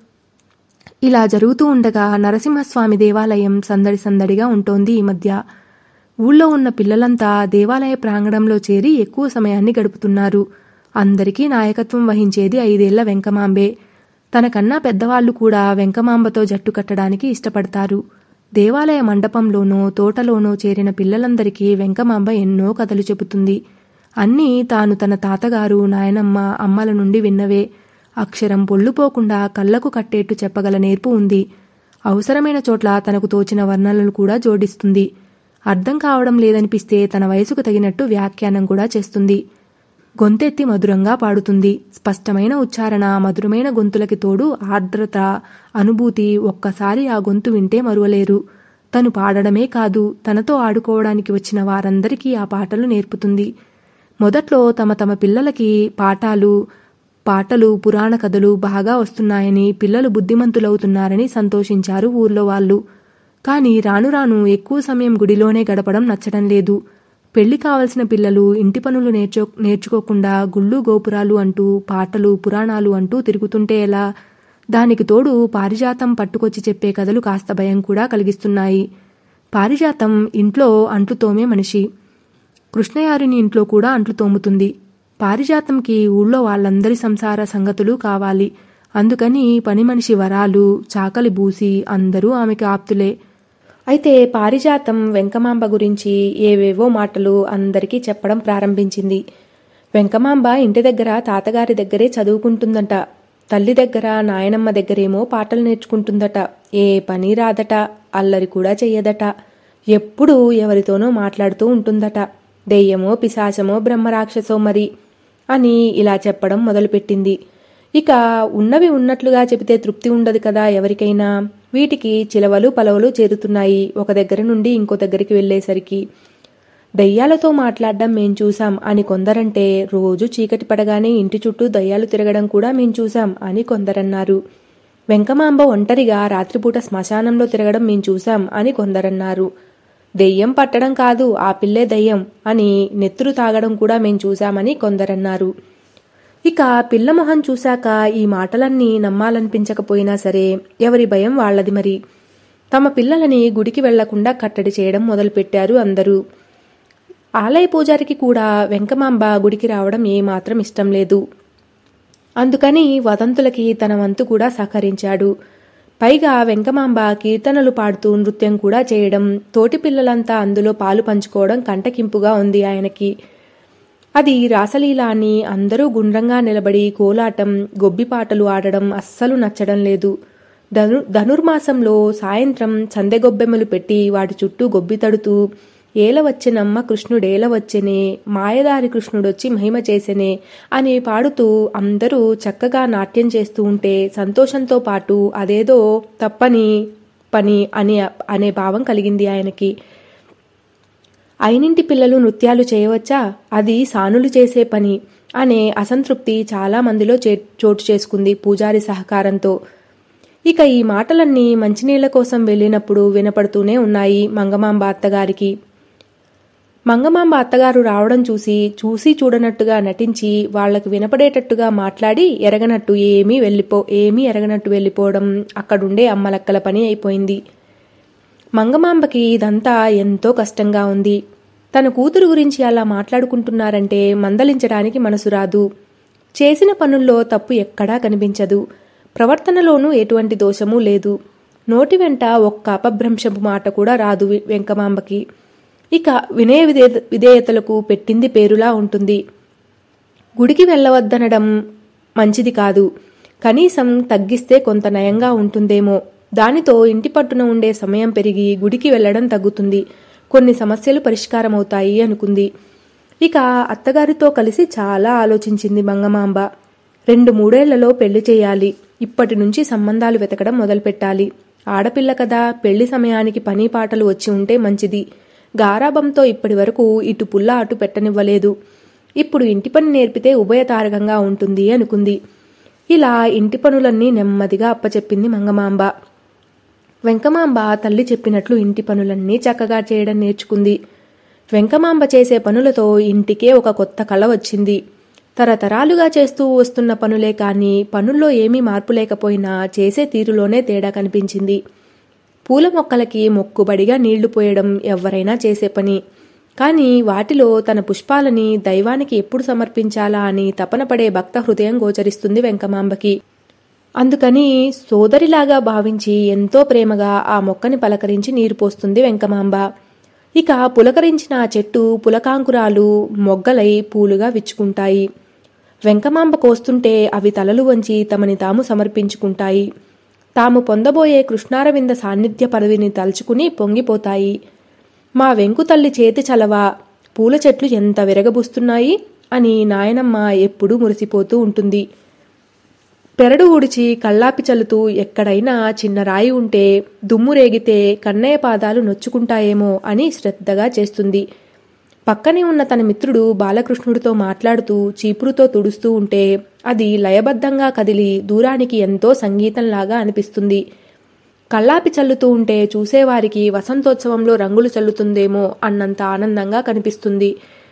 ఇలా జరుగుతూ ఉండగా నరసింహస్వామి దేవాలయం సందడి సందడిగా ఉంటోంది ఈ మధ్య. ఊళ్ళో ఉన్న పిల్లలంతా దేవాలయ ప్రాంగణంలో చేరి ఎక్కువ సమయాన్ని గడుపుతున్నారు. అందరికీ నాయకత్వం వహించేది 5 ఏళ్ల వెంకమాంబే. తనకన్నా పెద్దవాళ్లు కూడా వెంకమాంబతో జట్టు కట్టడానికి ఇష్టపడతారు. దేవాలయ మండపంలోనో తోటలోనో చేరిన పిల్లలందరికీ వెంకమాంబ ఎన్నో కథలు చెబుతుంది. అన్నీ తాను తన తాతగారు, నాయనమ్మ, అమ్మల నుండి విన్నవే. అక్షరం పొల్లుపోకుండా కళ్లకు కట్టేట్టు చెప్పగల నేర్పు ఉంది. అవసరమైన చోట్ల తనకు తోచిన వర్ణనలు కూడా జోడిస్తుంది. అర్థం కావడం లేదనిపిస్తే తన వయసుకు తగినట్టు వ్యాఖ్యానం కూడా చేస్తుంది. గొంతెత్తి మధురంగా పాడుతుంది. స్పష్టమైన ఉచ్చారణ, మధురమైన గొంతులకి తోడు ఆర్ద్రత, అనుభూతి. ఒక్కసారి ఆ గొంతు వింటే మరువలేరు. తను పాడడమే కాదు, తనతో ఆడుకోవడానికి వచ్చిన వారందరికీ ఆ పాటలు నేర్పుతుంది. మొదట్లో తమ తమ పిల్లలకి పాటలు, పురాణ కథలు బాగా వస్తున్నాయని, పిల్లలు బుద్ధిమంతులవుతున్నారని సంతోషించారు ఊర్లో వాళ్ళు. కానీ రాను రాను ఎక్కువ సమయం గుడిలోనే గడపడం నచ్చడం లేదు. పెళ్లి కావలసిన పిల్లలు ఇంటి పనులు నేర్చుకోకుండా గుళ్ళు గోపురాలు అంటూ, పాటలు పురాణాలు అంటూ తిరుగుతుంటే ఎలా? దానికి తోడు పారిజాతం పట్టుకొచ్చి చెప్పే కథలు కాస్త భయం కూడా కలిగిస్తున్నాయి. పారిజాతం ఇంట్లో అంట్లు తోమే మనిషి. కృష్ణయారిని ఇంట్లో కూడా అంట్లు తోముతుంది. పారిజాతంకి ఊళ్ళో వాళ్ళందరి సంసార సంగతులు కావాలి. అందుకని పని మనిషి వరాలు, చాకలి బూసి అందరూ ఆమెకి ఆప్తులే. అయితే పారిజాతం వెంకమాంబ గురించి ఏవేవో మాటలు అందరికీ చెప్పడం ప్రారంభించింది. వెంకమాంబ ఇంటి దగ్గర తాతగారి దగ్గరే చదువుకుంటుందట. తల్లి దగ్గర, నాయనమ్మ దగ్గరేమో పాటలు నేర్చుకుంటుందట. ఏ పని రాదట, అల్లరి కూడా చెయ్యదట. ఎప్పుడూ ఎవరితోనో మాట్లాడుతూ ఉంటుందట. దెయ్యమో పిశాచమో బ్రహ్మరాక్షసో మరి అని ఇలా చెప్పడం మొదలుపెట్టింది. ఇక ఉన్నవి ఉన్నట్లుగా చెబితే తృప్తి ఉండదు కదా ఎవరికైనా. వీటికి చిలవలు పలవలు చేరుతున్నాయి. ఒక దగ్గర నుండి ఇంకో దగ్గరికి వెళ్లేసరికి దయ్యాలతో మాట్లాడడం మేం చూసాం అని కొందరంటే, రోజు చీకటి పడగానే ఇంటి చుట్టూ దయ్యాలు తిరగడం కూడా మేం చూసాం అని కొందరన్నారు. వెంకమాంబ ఒంటరిగా రాత్రిపూట శ్మశానంలో తిరగడం మేం చూసాం అని కొందరన్నారు. దెయ్యం పట్టడం కాదు, ఆ పిల్లే దయ్యం అని నెత్తురు తాగడం కూడా మేం చూశామని కొందరన్నారు. ఇక పిల్ల మొహం చూశాక ఈ మాటలన్నీ నమ్మాలనిపించకపోయినా సరే ఎవరి భయం వాళ్లది మరి. తమ పిల్లలని గుడికి వెళ్లకుండా కట్టడి చేయడం మొదలుపెట్టారు అందరూ. ఆలయ పూజారికి కూడా వెంకమాంబ గుడికి రావడం ఏమాత్రం ఇష్టం లేదు. అందుకని వదంతులకి తన వంతు కూడా సహకరించాడు. పైగా వెంకమాంబ కీర్తనలు పాడుతూ నృత్యం కూడా చేయడం, తోటి పిల్లలంతా అందులో పాలు పంచుకోవడం కంటకింపుగా ఉంది ఆయనకి. అది రాసలీల అని అందరూ గుండ్రంగా నిలబడి కోలాటం, గొబ్బిపాటలు ఆడడం అస్సలు నచ్చడం లేదు. ధనుర్మాసంలో సాయంత్రం సందెగొబ్బెమ్మలు పెట్టి వాటి చుట్టూ గొబ్బి తడుతూ ఏల వచ్చెనమ్మ కృష్ణుడేల వచ్చెనే, మాయదారి కృష్ణుడొచ్చి మహిమ చేసెనే అని పాడుతూ అందరూ చక్కగా నాట్యం చేస్తూ ఉంటే సంతోషంతో పాటు అదేదో తప్పని పని అనే భావం కలిగింది ఆయనకి. అయినింటి పిల్లలు నృత్యాలు చేయవచ్చా, అది సానులు చేసే పని అనే అసంతృప్తి చాలా మందిలో చోటు చేసుకుంది పూజారి సహకారంతో. ఇక ఈ మాటలన్నీ మంచినీళ్ల కోసం వెళ్ళినప్పుడు వినపడుతూనే ఉన్నాయి మంగమాంబ అత్తగారికి. మంగమాంబ అత్తగారు రావడం చూసి చూడనట్టుగా నటించి వాళ్లకు వినపడేటట్టుగా మాట్లాడి ఏమీ ఎరగనట్టు వెళ్ళిపోవడం అక్కడుండే అమ్మలక్కల పని అయిపోయింది. మంగమాంబకి ఇదంతా ఎంతో కష్టంగా ఉంది. తన కూతురు గురించి అలా మాట్లాడుకుంటున్నారంటే మందలించడానికి మనసు రాదు. చేసిన పనుల్లో తప్పు ఎక్కడా కనిపించదు. ప్రవర్తనలోనూ ఎటువంటి దోషమూ లేదు. నోటి వెంట ఒక్క అపభ్రంశపు మాట కూడా రాదు వెంకమాంబకి. ఇక వినయ విధేయతలకు పెట్టింది పేరులా ఉంటుంది. గుడికి వెళ్ళవద్దనడం మంచిది కాదు. కనీసం తగ్గిస్తే కొంత నయంగా ఉంటుందేమో. దానితో ఇంటి పట్టున ఉండే సమయం పెరిగి గుడికి వెళ్లడం తగ్గుతుంది. కొన్ని సమస్యలు పరిష్కారమవుతాయి అనుకుంది. ఇక అత్తగారితో కలిసి చాలా ఆలోచించింది మంగమాంబ. 2-3 ఏళ్లలో పెళ్లి చేయాలి. ఇప్పటి నుంచి సంబంధాలు వెతకడం మొదలుపెట్టాలి. ఆడపిల్ల కదా, పెళ్లి సమయానికి పని పాటలు వచ్చి ఉంటే మంచిది. గారాబంతో ఇప్పటి వరకు ఇటు పుల్ల అటు పెట్టనివ్వలేదు. ఇప్పుడు ఇంటి పని నేర్పితే ఉభయతారకంగా ఉంటుంది అనుకుంది. ఇలా ఇంటి పనులన్నీ నెమ్మదిగా అప్పచెప్పింది మంగమాంబ. వెంకమాంబ తల్లి చెప్పినట్లు ఇంటి పనులన్నీ చక్కగా చేయడం నేర్చుకుంది. వెంకమాంబ చేసే పనులతో ఇంటికే ఒక కొత్త కళ వచ్చింది. తరతరాలుగా చేస్తూ వస్తున్న పనులే కాని పనుల్లో ఏమీ మార్పు లేకపోయినా చేసే తీరులోనే తేడా కనిపించింది. పూల మొక్కలకి మొక్కుబడిగా నీళ్లు పోయడం ఎవ్వరైనా చేసే పని. కాని వాటిలో తన పుష్పాలని దైవానికి ఎప్పుడు సమర్పించాలా అని తపన పడే భక్త హృదయం గోచరిస్తుంది వెంకమాంబకి. అందుకని సోదరిలాగా భావించి ఎంతో ప్రేమగా ఆ మొక్కని పలకరించి నీరు పోస్తుంది వెంకమాంబ. ఇక పులకరించిన ఆ చెట్టు పులకాంకురాలు మొగ్గలై పూలుగా విచ్చుకుంటాయి. వెంకమాంబ కోస్తుంటే అవి తలలు వంచి తమని తాము సమర్పించుకుంటాయి. తాము పొందబోయే కృష్ణారవింద సాన్నిధ్య పదవిని తలుచుకుని పొంగిపోతాయి. మా వెంకు తల్లి చేతి చలవ, పూల చెట్లు ఎంత విరగబూస్తున్నాయి అని నాయనమ్మ ఎప్పుడూ మురిసిపోతూ ఉంటుంది. పెరడు ఊడిచి కళ్ళాపి చల్లుతూ ఎక్కడైనా చిన్న రాయి ఉంటే దుమ్ము రేగితే కన్నయ్య పాదాలు నొచ్చుకుంటాయేమో అని శ్రద్ధగా చేస్తుంది. పక్కనే ఉన్న తన మిత్రుడు బాలకృష్ణుడితో మాట్లాడుతూ చీపురుతో తుడుస్తూ ఉంటే అది లయబద్ధంగా కదిలి దూరానికి ఎంతో సంగీతంలాగా అనిపిస్తుంది. కళ్ళాపి చల్లుతూ ఉంటే చూసేవారికి వసంతోత్సవంలో రంగులు చల్లుతుందేమో అన్నంత ఆనందంగా కనిపిస్తుంది.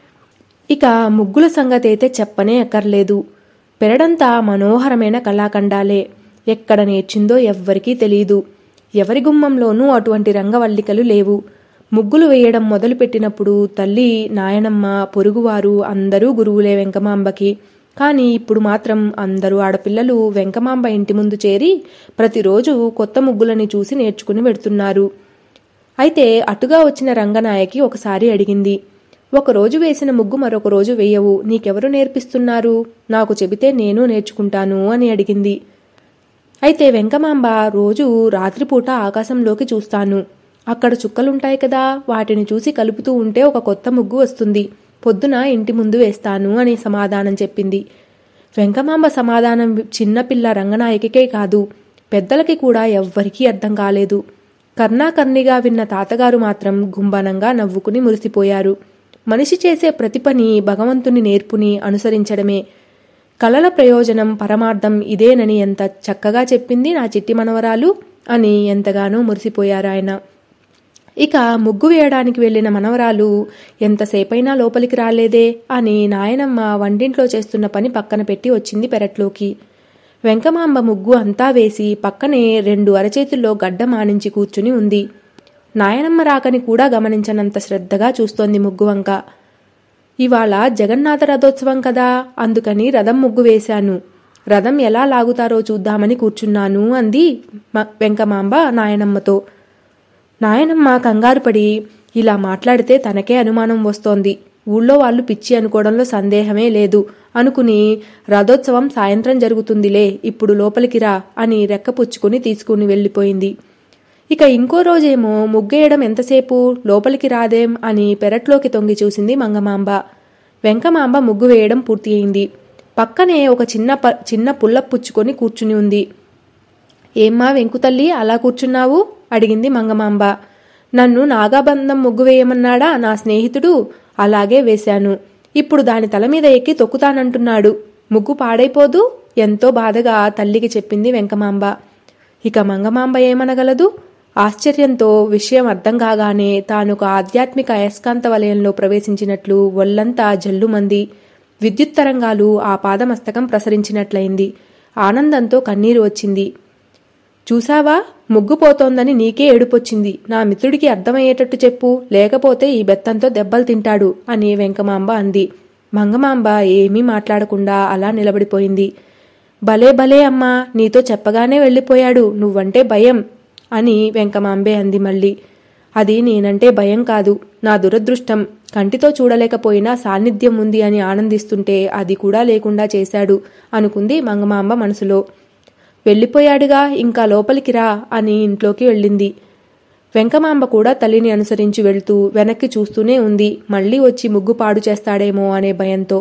ఇక ముగ్గుల సంగతైతే చెప్పనే అక్కర్లేదు. పెరడంతా మనోహరమైన కళాఖండాలే. ఎక్కడ నేర్చిందో ఎవ్వరికీ తెలీదు. ఎవరి గుమ్మంలోనూ అటువంటి రంగవల్లికలు లేవు. ముగ్గులు వేయడం మొదలుపెట్టినప్పుడు తల్లి, నాయనమ్మ, పొరుగువారు అందరూ గురువులే వెంకమాంబకి. కాని ఇప్పుడు మాత్రం అందరూ ఆడపిల్లలు వెంకమాంబ ఇంటి ముందు చేరి ప్రతిరోజు కొత్త ముగ్గులని చూసి నేర్చుకుని వెడుతున్నారు. అయితే అటుగా వచ్చిన రంగనాయకి ఒకసారి అడిగింది, ఒకరోజు వేసిన ముగ్గు మరొక రోజు వేయవు, నీకెవరు నేర్పిస్తున్నారు? నాకు చెబితే నేను నేర్చుకుంటాను అని అడిగింది. అయితే వెంకమాంబ, రోజు రాత్రిపూట ఆకాశంలోకి చూస్తాను. అక్కడ చుక్కలుంటాయి కదా, వాటిని చూసి కలుపుతూ ఉంటే ఒక కొత్త ముగ్గు వస్తుంది. పొద్దున ఇంటి ముందు వేస్తాను అని సమాధానం చెప్పింది. వెంకమాంబ సమాధానం చిన్నపిల్ల రంగనాయకికే కాదు, పెద్దలకి కూడా ఎవ్వరికీ అర్థం కాలేదు. కర్ణాకర్ణిగా విన్న తాతగారు మాత్రం గుంబనంగా నవ్వుకుని మురిసిపోయారు. మనిషి చేసే ప్రతి పని భగవంతుని నేర్పుని అనుసరించడమే. కళల ప్రయోజనం, పరమార్థం ఇదేనని ఎంత చక్కగా చెప్పింది నా చిట్టి మనవరాలు అని ఎంతగానో మురిసిపోయారాయన. ఇక ముగ్గు వేయడానికి వెళ్లిన మనవరాలు ఎంతసేపైనా లోపలికి రాలేదే అని నాయనమ్మ వంటింట్లో చేస్తున్న పని పక్కన పెట్టి వచ్చింది పెరట్లోకి. వెంకమాంబ ముగ్గు అంతా వేసి పక్కనే 2 అరచేతుల్లో గడ్డ మానించి కూర్చుని ఉంది. నాయనమ్మ రాకని కూడా గమనించనంత శ్రద్ధగా చూస్తోంది ముగ్గు వంక. ఇవాళ జగన్నాథ రథోత్సవం కదా, అందుకని రథం ముగ్గు వేశాను. రథం ఎలా లాగుతారో చూద్దామని కూర్చున్నాను అంది వెంకమాంబ నాయనమ్మతో. నాయనమ్మ కంగారుపడి, ఇలా మాట్లాడితే తనకే అనుమానం వస్తోంది, ఊళ్ళో వాళ్ళు పిచ్చి అనుకోవడంలో సందేహమే లేదు అనుకుని, రథోత్సవం సాయంత్రం జరుగుతుందిలే, ఇప్పుడు లోపలికి రా అని రెక్కపుచ్చుకుని తీసుకుని వెళ్ళిపోయింది. ఇక ఇంకో రోజేమో ముగ్గేయడం ఎంతసేపు, లోపలికి రాదేం అని పెరట్లోకి తొంగి చూసింది మంగమాంబ. వెంకమాంబ ముగ్గు వేయడం పూర్తి అయింది. పక్కనే ఒక చిన్న పుల్లపుచ్చుకొని కూర్చుని ఉంది. ఏమ్మా వెంకుతల్లి అలా కూర్చున్నావు అడిగింది మంగమాంబ. నన్ను నాగాబంధం ముగ్గు వేయమన్నాడా నా స్నేహితుడు, అలాగే వేశాను. ఇప్పుడు దాని తల మీద ఎక్కి తొక్కుతానంటున్నాడు, ముగ్గు పాడైపోదు ఎంతో బాధగా తల్లికి చెప్పింది వెంకమాంబ. ఇక మంగమాంబ ఏమనగలదు? ఆశ్చర్యంతో విషయం అర్థం కాగానే తానొక ఆధ్యాత్మిక అయస్కాంత వలయంలో ప్రవేశించినట్లు ఒళ్లంతా జల్లుమంది. విద్యుత్ తరంగాలు ఆ పాదమస్తకం ప్రసరించినట్లయింది. ఆనందంతో కన్నీరు వచ్చింది. చూసావా, ముగ్గు పోతోందని నీకే ఏడుపొచ్చింది. నా మిత్రుడికి అర్థమయ్యేటట్టు చెప్పు, లేకపోతే ఈ బెత్తంతో దెబ్బలు తింటాడు అని వెంకమాంబ అంది. మంగమాంబ ఏమీ మాట్లాడకుండా అలా నిలబడిపోయింది. భలే భలే అమ్మా, నీతో చెప్పగానే వెళ్ళిపోయాడు, నువ్వంటే భయం అని వెంకమాంబే అంది మళ్ళీ. అది నేనంటే భయం కాదు, నా దురదృష్టం. కంటితో చూడలేకపోయినా సాన్నిధ్యం ఉంది అని ఆనందిస్తుంటే అది కూడా లేకుండా చేశాడు అనుకుంది మంగమాంబ మనసులో. వెళ్ళిపోయాడుగా, ఇంకా లోపలికి రా అని ఇంట్లోకి వెళ్ళింది. వెంకమాంబ కూడా తల్లిని అనుసరించి వెళ్తూ వెనక్కి చూస్తూనే ఉంది, మళ్లీ వచ్చి ముగ్గు పాడు చేస్తాడేమో అనే భయంతో.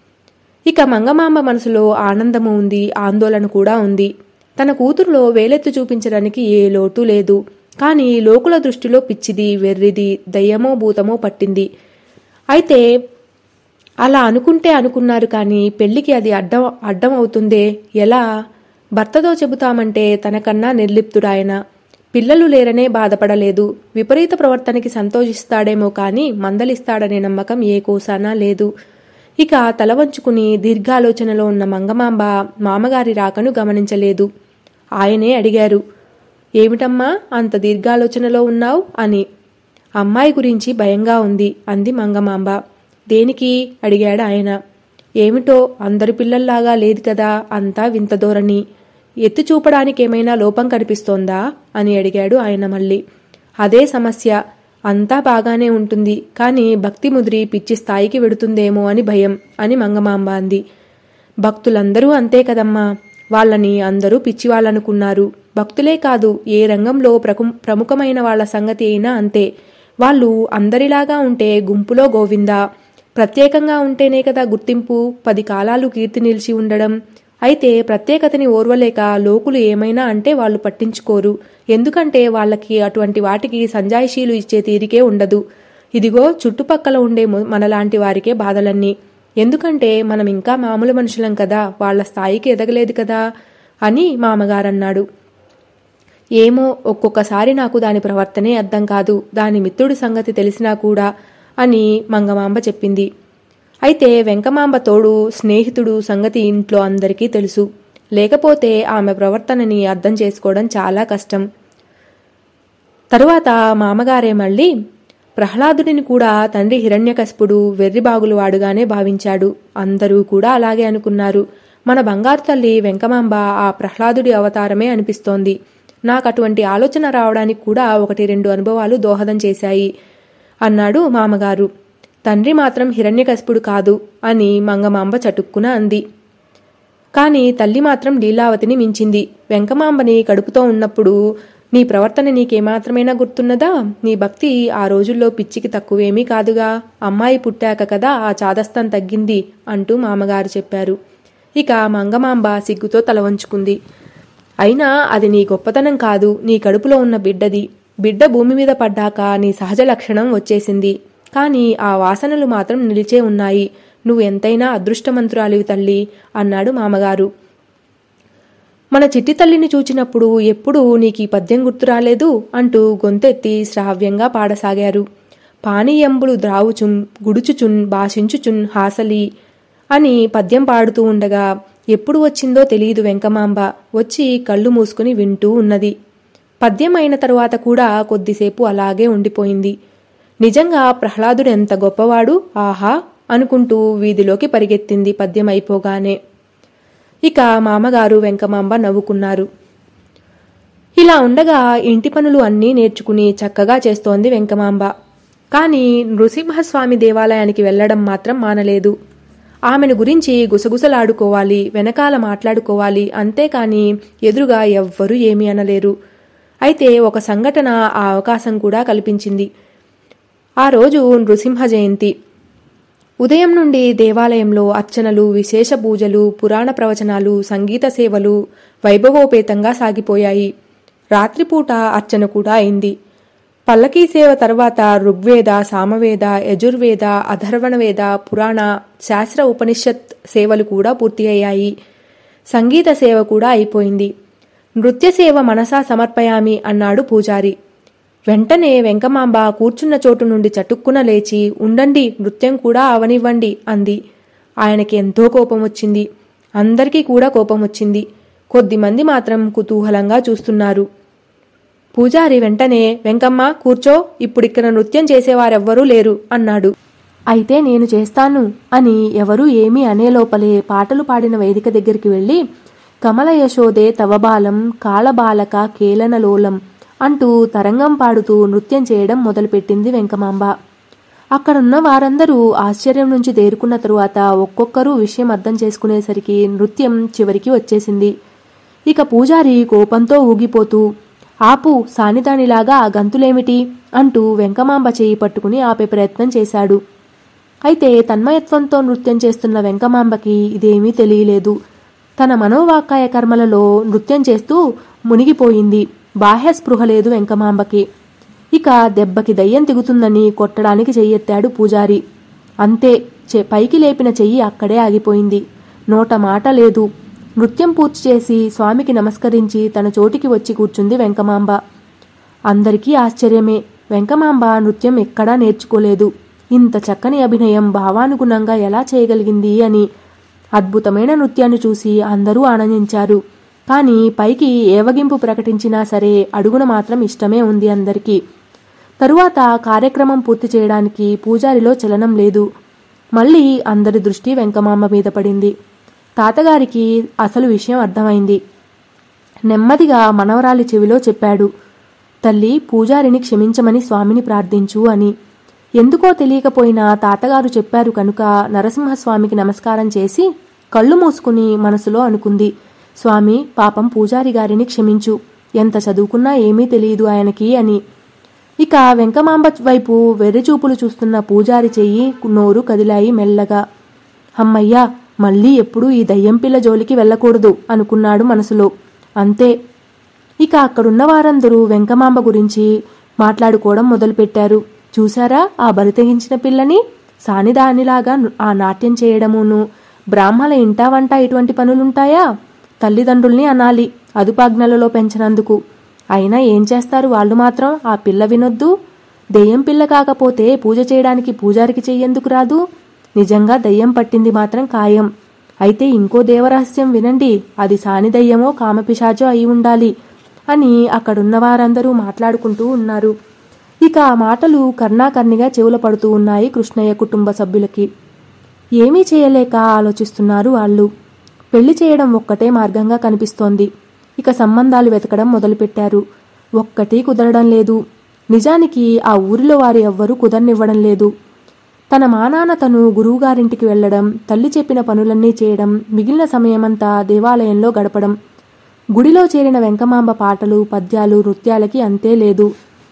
ఇక మంగమాంబ మనసులో ఆనందము ఉంది, ఆందోళన కూడా ఉంది. తన కూతురులో వేలెత్తు చూపించడానికి ఏ లోటు లేదు. కాని లోకుల దృష్టిలో పిచ్చిది, వెర్రిది, దయ్యమో భూతమో పట్టింది. అయితే అలా అనుకుంటే అనుకున్నారు కాని పెళ్లికి అది అడ్డం అవుతుందే ఎలా? భర్తతో చెబుతామంటే తనకన్నా నిర్లిప్తుడాయన. పిల్లలు లేరనే బాధపడలేదు. విపరీత ప్రవర్తనకి సంతోషిస్తాడేమో కాని మందలిస్తాడనే నమ్మకం ఏ కోసానా లేదు. ఇక తల వంచుకుని దీర్ఘాలోచనలో ఉన్న మంగమాంబ మామగారి రాకను గమనించలేదు. ఆయనే అడిగారు, ఏమిటమ్మా అంత దీర్ఘాలోచనలో ఉన్నావు అని. అమ్మాయి గురించి భయంగా ఉంది అంది మంగమాంబ. దేనికి అడిగాడు ఆయన. ఏమిటో అందరి పిల్లల్లాగా లేదు కదా, అంతా వింత ధోరణి. ఎత్తి చూపడానికేమైనా లోపం కనిపిస్తోందా అని అడిగాడు ఆయన మళ్ళీ. అదే సమస్య, అంతా బాగానే ఉంటుంది కాని భక్తి ముదిరి పిచ్చి స్థాయికి వెడుతుందేమో అని భయం అని మంగమాంబ అంది. భక్తులందరూ అంతే కదమ్మా, వాళ్ళని అందరూ పిచ్చివాళ్ళనుకున్నారు. భక్తులే కాదు, ఏ రంగంలో ప్రముఖమైన వాళ్ల సంగతి అయినా అంతే. వాళ్ళు అందరిలాగా ఉంటే గుంపులో గోవిందా, ప్రత్యేకంగా ఉంటేనే కదా గుర్తింపు, 10 కాలాలు కీర్తి నిలిచి ఉండడం. అయితే ప్రత్యేకతని ఓర్వలేక లోకులు ఏమైనా అంటే వాళ్ళు పట్టించుకోరు. ఎందుకంటే వాళ్ళకి అటువంటి వాటికి సంజాయిషీలు ఇచ్చే తీరికే ఉండదు. ఇదిగో చుట్టుపక్కల ఉండే మనలాంటి వారికే బాధలన్నీ. ఎందుకంటే మనం ఇంకా మామూలు మనుషులం కదా, వాళ్ల స్థాయికి ఎదగలేదు కదా అని మామగారన్నాడు. ఏమో, ఒక్కొక్కసారి నాకు దాని ప్రవర్తనే అర్థం కాదు, దాని మిత్రుడి సంగతి తెలిసినా కూడా అని మంగమాంబ చెప్పింది. అయితే వెంకమాంబ తోడు స్నేహితుడు సంగతి ఇంట్లో అందరికీ తెలుసు. లేకపోతే ఆమె ప్రవర్తనని అర్థం చేసుకోవడం చాలా కష్టం. తరువాత మామగారే మళ్ళీ, ప్రహ్లాదుడిని కూడా తండ్రి హిరణ్యకశిపుడు వెర్రిబాగులవాడుగానే భావించాడు. అందరూ కూడా అలాగే అనుకున్నారు. మన బంగారు తల్లి వెంకమాంబ ఆ ప్రహ్లాదుడి అవతారమే అనిపిస్తోంది. నాకటువంటి ఆలోచన రావడానికి కూడా 1-2 అనుభవాలు దోహదం చేశాయి అన్నాడు మామగారు. తండ్రి మాత్రం హిరణ్యకశిపుడు కాదు అని మంగమాంబ చటుక్కున అంది. కాని తల్లి మాత్రం లీలావతిని మించింది. వెంకమాంబని కడుపుతో ఉన్నప్పుడు నీ ప్రవర్తన నీకేమాత్రమైనా గుర్తున్నదా? నీ భక్తి ఆ రోజుల్లో పిచ్చికి తక్కువేమీ కాదుగా. అమ్మాయి పుట్టాక కదా ఆ చాదస్తం తగ్గింది అంటూ మామగారు చెప్పారు. ఇక మంగమాంబ సిగ్గుతో తల వంచుకుంది. అయినా అది నీ గొప్పతనం కాదు, నీ కడుపులో ఉన్న బిడ్డది. బిడ్డ భూమి మీద పడ్డాక నీ సహజ లక్షణం వచ్చేసింది. కాని ఆ వాసనలు మాత్రం నిలిచే ఉన్నాయి. నువ్వు ఎంతైనా అదృష్టమంతురాలివి తల్లి అన్నాడు మామగారు. మన చిట్టి తల్లిని చూచినప్పుడు ఎప్పుడూ నీకీ పద్యం గుర్తు రాలేదు అంటూ గొంతెత్తి శ్రావ్యంగా పాడసాగారు. పానీయంబులు ద్రావుచున్ గుడుచుచున్ భాషించుచున్ హాసలి అని పద్యం పాడుతూ ఉండగా ఎప్పుడు వచ్చిందో తెలియదు వెంకమాంబ. వచ్చి కళ్ళు మూసుకుని వింటూ ఉన్నది. పద్యం అయిన తరువాత కూడా కొద్దిసేపు అలాగే ఉండిపోయింది. నిజంగా ప్రహ్లాదుడు ఎంత గొప్పవాడు, ఆహా అనుకుంటూ వీధిలోకి పరిగెత్తింది పద్యం అయిపోగానే. ఇక మామగారు వెంకమాంబ నవ్వుకున్నారు. ఇలా ఉండగా ఇంటి పనులు అన్నీ నేర్చుకుని చక్కగా చేస్తోంది వెంకమాంబ. కానీ నృసింహస్వామి దేవాలయానికి వెళ్లడం మాత్రం మానలేదు. ఆమెను గురించి గుసగుసలాడుకోవాలి, వెనకాల మాట్లాడుకోవాలి, అంతేకాని ఎదురుగా ఎవ్వరూ ఏమీ అనలేరు. అయితే ఒక సంఘటన ఆ అవకాశం కూడా కల్పించింది. ఆ రోజు నృసింహ జయంతి. ఉదయం నుండి దేవాలయంలో అర్చనలు, విశేష పూజలు, పురాణ ప్రవచనాలు, సంగీత సేవలు వైభవోపేతంగా సాగిపోయాయి. రాత్రిపూట అర్చన కూడా అయింది. పల్లకీ సేవ తర్వాత ఋగ్వేద, సామవేద, యజుర్వేద, అథర్వణవేద, పురాణ, శాస్త్ర, ఉపనిషత్ సేవలు కూడా పూర్తి అయ్యాయి. సంగీత సేవ కూడా అయిపోయింది. నృత్య సేవ మనసా సమర్పయామి అన్నాడు పూజారి. వెంటనే వెంకమాంబ కూర్చున్న చోటు నుండి చటుక్కున లేచి, ఉండండి, నృత్యం కూడా అవనివ్వండి అంది. ఆయనకి ఎంతో కోపం వచ్చింది. అందరికీ కూడా కోపం వచ్చింది. కొద్దిమంది మాత్రం కుతూహలంగా చూస్తున్నారు. పూజారి వెంటనే, వెంకమ్మ కూర్చో, ఇప్పుడిక్కడ నృత్యం చేసేవారెవ్వరూ లేరు అన్నాడు. అయితే నేను చేస్తాను అని ఎవరూ ఏమీ అనేలోపలే పాటలు పాడిన వేదిక దగ్గరికి వెళ్ళి, కమల యశోదే తవబాలం కాళబాలక కేలనలోలం అంటూ తరంగం పాడుతూ నృత్యం చేయడం మొదలుపెట్టింది వెంకమాంబ. అక్కడున్న వారందరూ ఆశ్చర్యం నుంచి తేరుకున్న తరువాత ఒక్కొక్కరూ విషయం అర్థం చేసుకునేసరికి నృత్యం చివరికి వచ్చేసింది. ఇక పూజారి కోపంతో ఊగిపోతూ, ఆపు, సానిదానిలాగా ఆ గంతులేమిటి అంటూ వెంకమాంబ చేయి పట్టుకుని ఆపే ప్రయత్నం చేశాడు. అయితే తన్మయత్వంతో నృత్యం చేస్తున్న వెంకమాంబకి ఇదేమీ తెలియలేదు. తన మనోవాకాయ కర్మలలో నృత్యం చేస్తూ మునిగిపోయింది. బాహ్య స్పృహ లేదు వెంకమాంబకి. ఇక దెబ్బకి దయ్యం దిగుతుందని కొట్టడానికి చెయ్యెత్తాడు పూజారి. అంతే, పైకి లేపిన చెయ్యి అక్కడే ఆగిపోయింది. నోట మాట లేదు. నృత్యం పూర్తి చేసి స్వామికి నమస్కరించి తన చోటికి వచ్చి కూర్చుంది వెంకమాంబ. అందరికీ ఆశ్చర్యమే. వెంకమాంబ నృత్యం ఎక్కడా నేర్చుకోలేదు. ఇంత చక్కని అభినయం భావానుగుణంగా ఎలా చేయగలిగింది అని. అద్భుతమైన నృత్యాన్ని చూసి అందరూ ఆనందించారు. కానీ పైకి ఏవగింపు ప్రకటించినా సరే అడుగున మాత్రం ఇష్టమే ఉంది అందరికీ. తరువాత కార్యక్రమం పూర్తి చేయడానికి పూజారిలో చలనం లేదు. మళ్ళీ అందరి దృష్టి వెంకమాంబ మీద పడింది. తాతగారికి అసలు విషయం అర్థమైంది. నెమ్మదిగా మనవరాలి చెవిలో చెప్పాడు, తల్లి, పూజారిని క్షమించమని స్వామిని ప్రార్థించు అని. ఎందుకో తెలియకపోయినా తాతగారు చెప్పారు కనుక నరసింహస్వామికి నమస్కారం చేసి కళ్ళు మూసుకుని మనసులో అనుకుంది, స్వామి, పాపం పూజారి గారిని క్షమించు, ఎంత చదువుకున్నా ఏమీ తెలియదు ఆయనకి అని. ఇక వెంకమాంబ వైపు వెర్రిచూపులు చూస్తున్న పూజారి చెయ్యి, నోరు కదిలాయి మెల్లగా. అమ్మయ్యా, మళ్ళీ ఎప్పుడూ ఈ దయ్యం పిల్ల జోలికి వెళ్ళకూడదు అనుకున్నాడు మనసులో. అంతే. ఇక అక్కడున్న వారందరూ వెంకమాంబ గురించి మాట్లాడుకోవడం మొదలుపెట్టారు. చూశారా ఆ బరితెగించిన పిల్లని? సానిదానిలాగా ఆ నాట్యం చేయడమును. బ్రాహ్మల ఇంటా వంట ఇటువంటి పనులుంటాయా? తల్లిదండ్రుల్ని అనాలి అదుపాజ్ఞలలో పెంచినందుకు. అయినా ఏం చేస్తారు వాళ్ళు మాత్రం? ఆ పిల్ల వినొద్దు. దెయ్యం పిల్ల కాకపోతే పూజ చేయడానికి పూజారికి చెయ్యేందుకు రాదు? నిజంగా దయ్యం పట్టింది మాత్రం ఖాయం. అయితే ఇంకో దేవరహస్యం వినండి, అది సానిదయ్యమో కామపిశాచో అయి ఉండాలి అని అక్కడున్న వారందరూ మాట్లాడుకుంటూ ఉన్నారు. ఇక ఆ మాటలు కర్ణాకర్ణిగా చెవుల పడుతూ ఉన్నాయి కృష్ణయ్య కుటుంబ సభ్యులకి. ఏమీ చేయలేక ఆలోచిస్తున్నారు వాళ్ళు. పెళ్లి చేయడం ఒక్కటే మార్గంగా కనిపిస్తోంది. ఇక సంబంధాలు వెతకడం మొదలుపెట్టారు. ఒక్కటీ కుదరడం లేదు. నిజానికి ఆ ఊరిలో వారు ఎవ్వరూ కుదరనివ్వడం లేదు. తన మానాన తను గురువుగారింటికి వెళ్లడం, తల్లి చెప్పిన పనులన్నీ చేయడం, మిగిలిన సమయమంతా దేవాలయంలో గడపడం. గుడిలో చేరిన వెంకమాంబ పాటలు, పద్యాలు, నృత్యాలకి అంతే లేదు.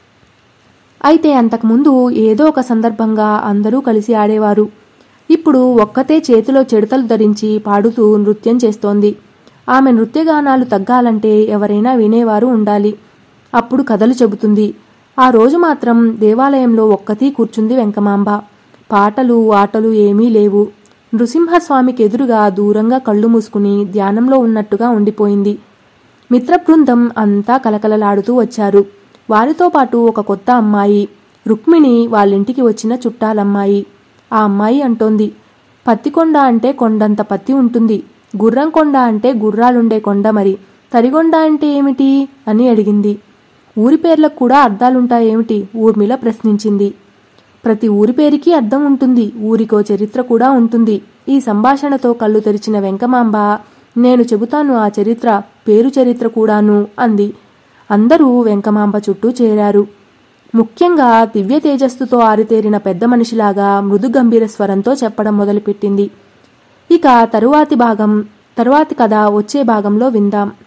అయితే అంతకుముందు ఏదో ఒక సందర్భంగా అందరూ కలిసి ఆడేవారు. ఇప్పుడు ఒక్కతే చేతిలో చెడుతలు ధరించి పాడుతూ నృత్యం చేస్తోంది. ఆమె నృత్యగానాలు తగ్గాలంటే ఎవరైనా వినేవారు ఉండాలి. అప్పుడు కథలు చెబుతుంది. ఆ రోజు మాత్రం దేవాలయంలో ఒక్కతీ కూర్చుంది వెంకమాంబ. పాటలు ఆటలు ఏమీ లేవు. నృసింహస్వామికి ఎదురుగా దూరంగా కళ్ళు మూసుకుని ధ్యానంలో ఉన్నట్టుగా ఉండిపోయింది. మిత్రబృందం అంతా కలకలలాడుతూ వచ్చారు. వారితో పాటు ఒక కొత్త అమ్మాయి, రుక్మిణి, వాళ్ళింటికి వచ్చిన చుట్టాలమ్మాయి. ఆ అమ్మాయి అంటోంది, పత్తికొండ అంటే కొండంత పత్తి ఉంటుంది, గుర్రం కొండ అంటే గుర్రాలుండే కొండ, మరి తరిగొండ అంటే ఏమిటి అని అడిగింది. ఊరి పేర్లకు కూడా అర్థాలుంటాయేమిటి? ఊర్మిళ ప్రశ్నించింది. ప్రతి ఊరి పేరుకి అర్థం ఉంటుంది, ఊరికో చరిత్ర కూడా ఉంటుంది. ఈ సంభాషణతో కళ్ళు తెరిచిన వెంకమాంబ, నేను చెబుతాను ఆ చరిత్ర, పేరు చరిత్ర కూడాను అంది. అందరూ వెంకమాంబ చుట్టూ చేరారు. ముఖ్యంగా దివ్య తేజస్సుతో ఆరితేరిన పెద్ద మనిషిలాగా మృదు గంభీర స్వరంతో చెప్పడం మొదలుపెట్టింది. ఇక తరువాతి కథ వచ్చే భాగంలో విందాం.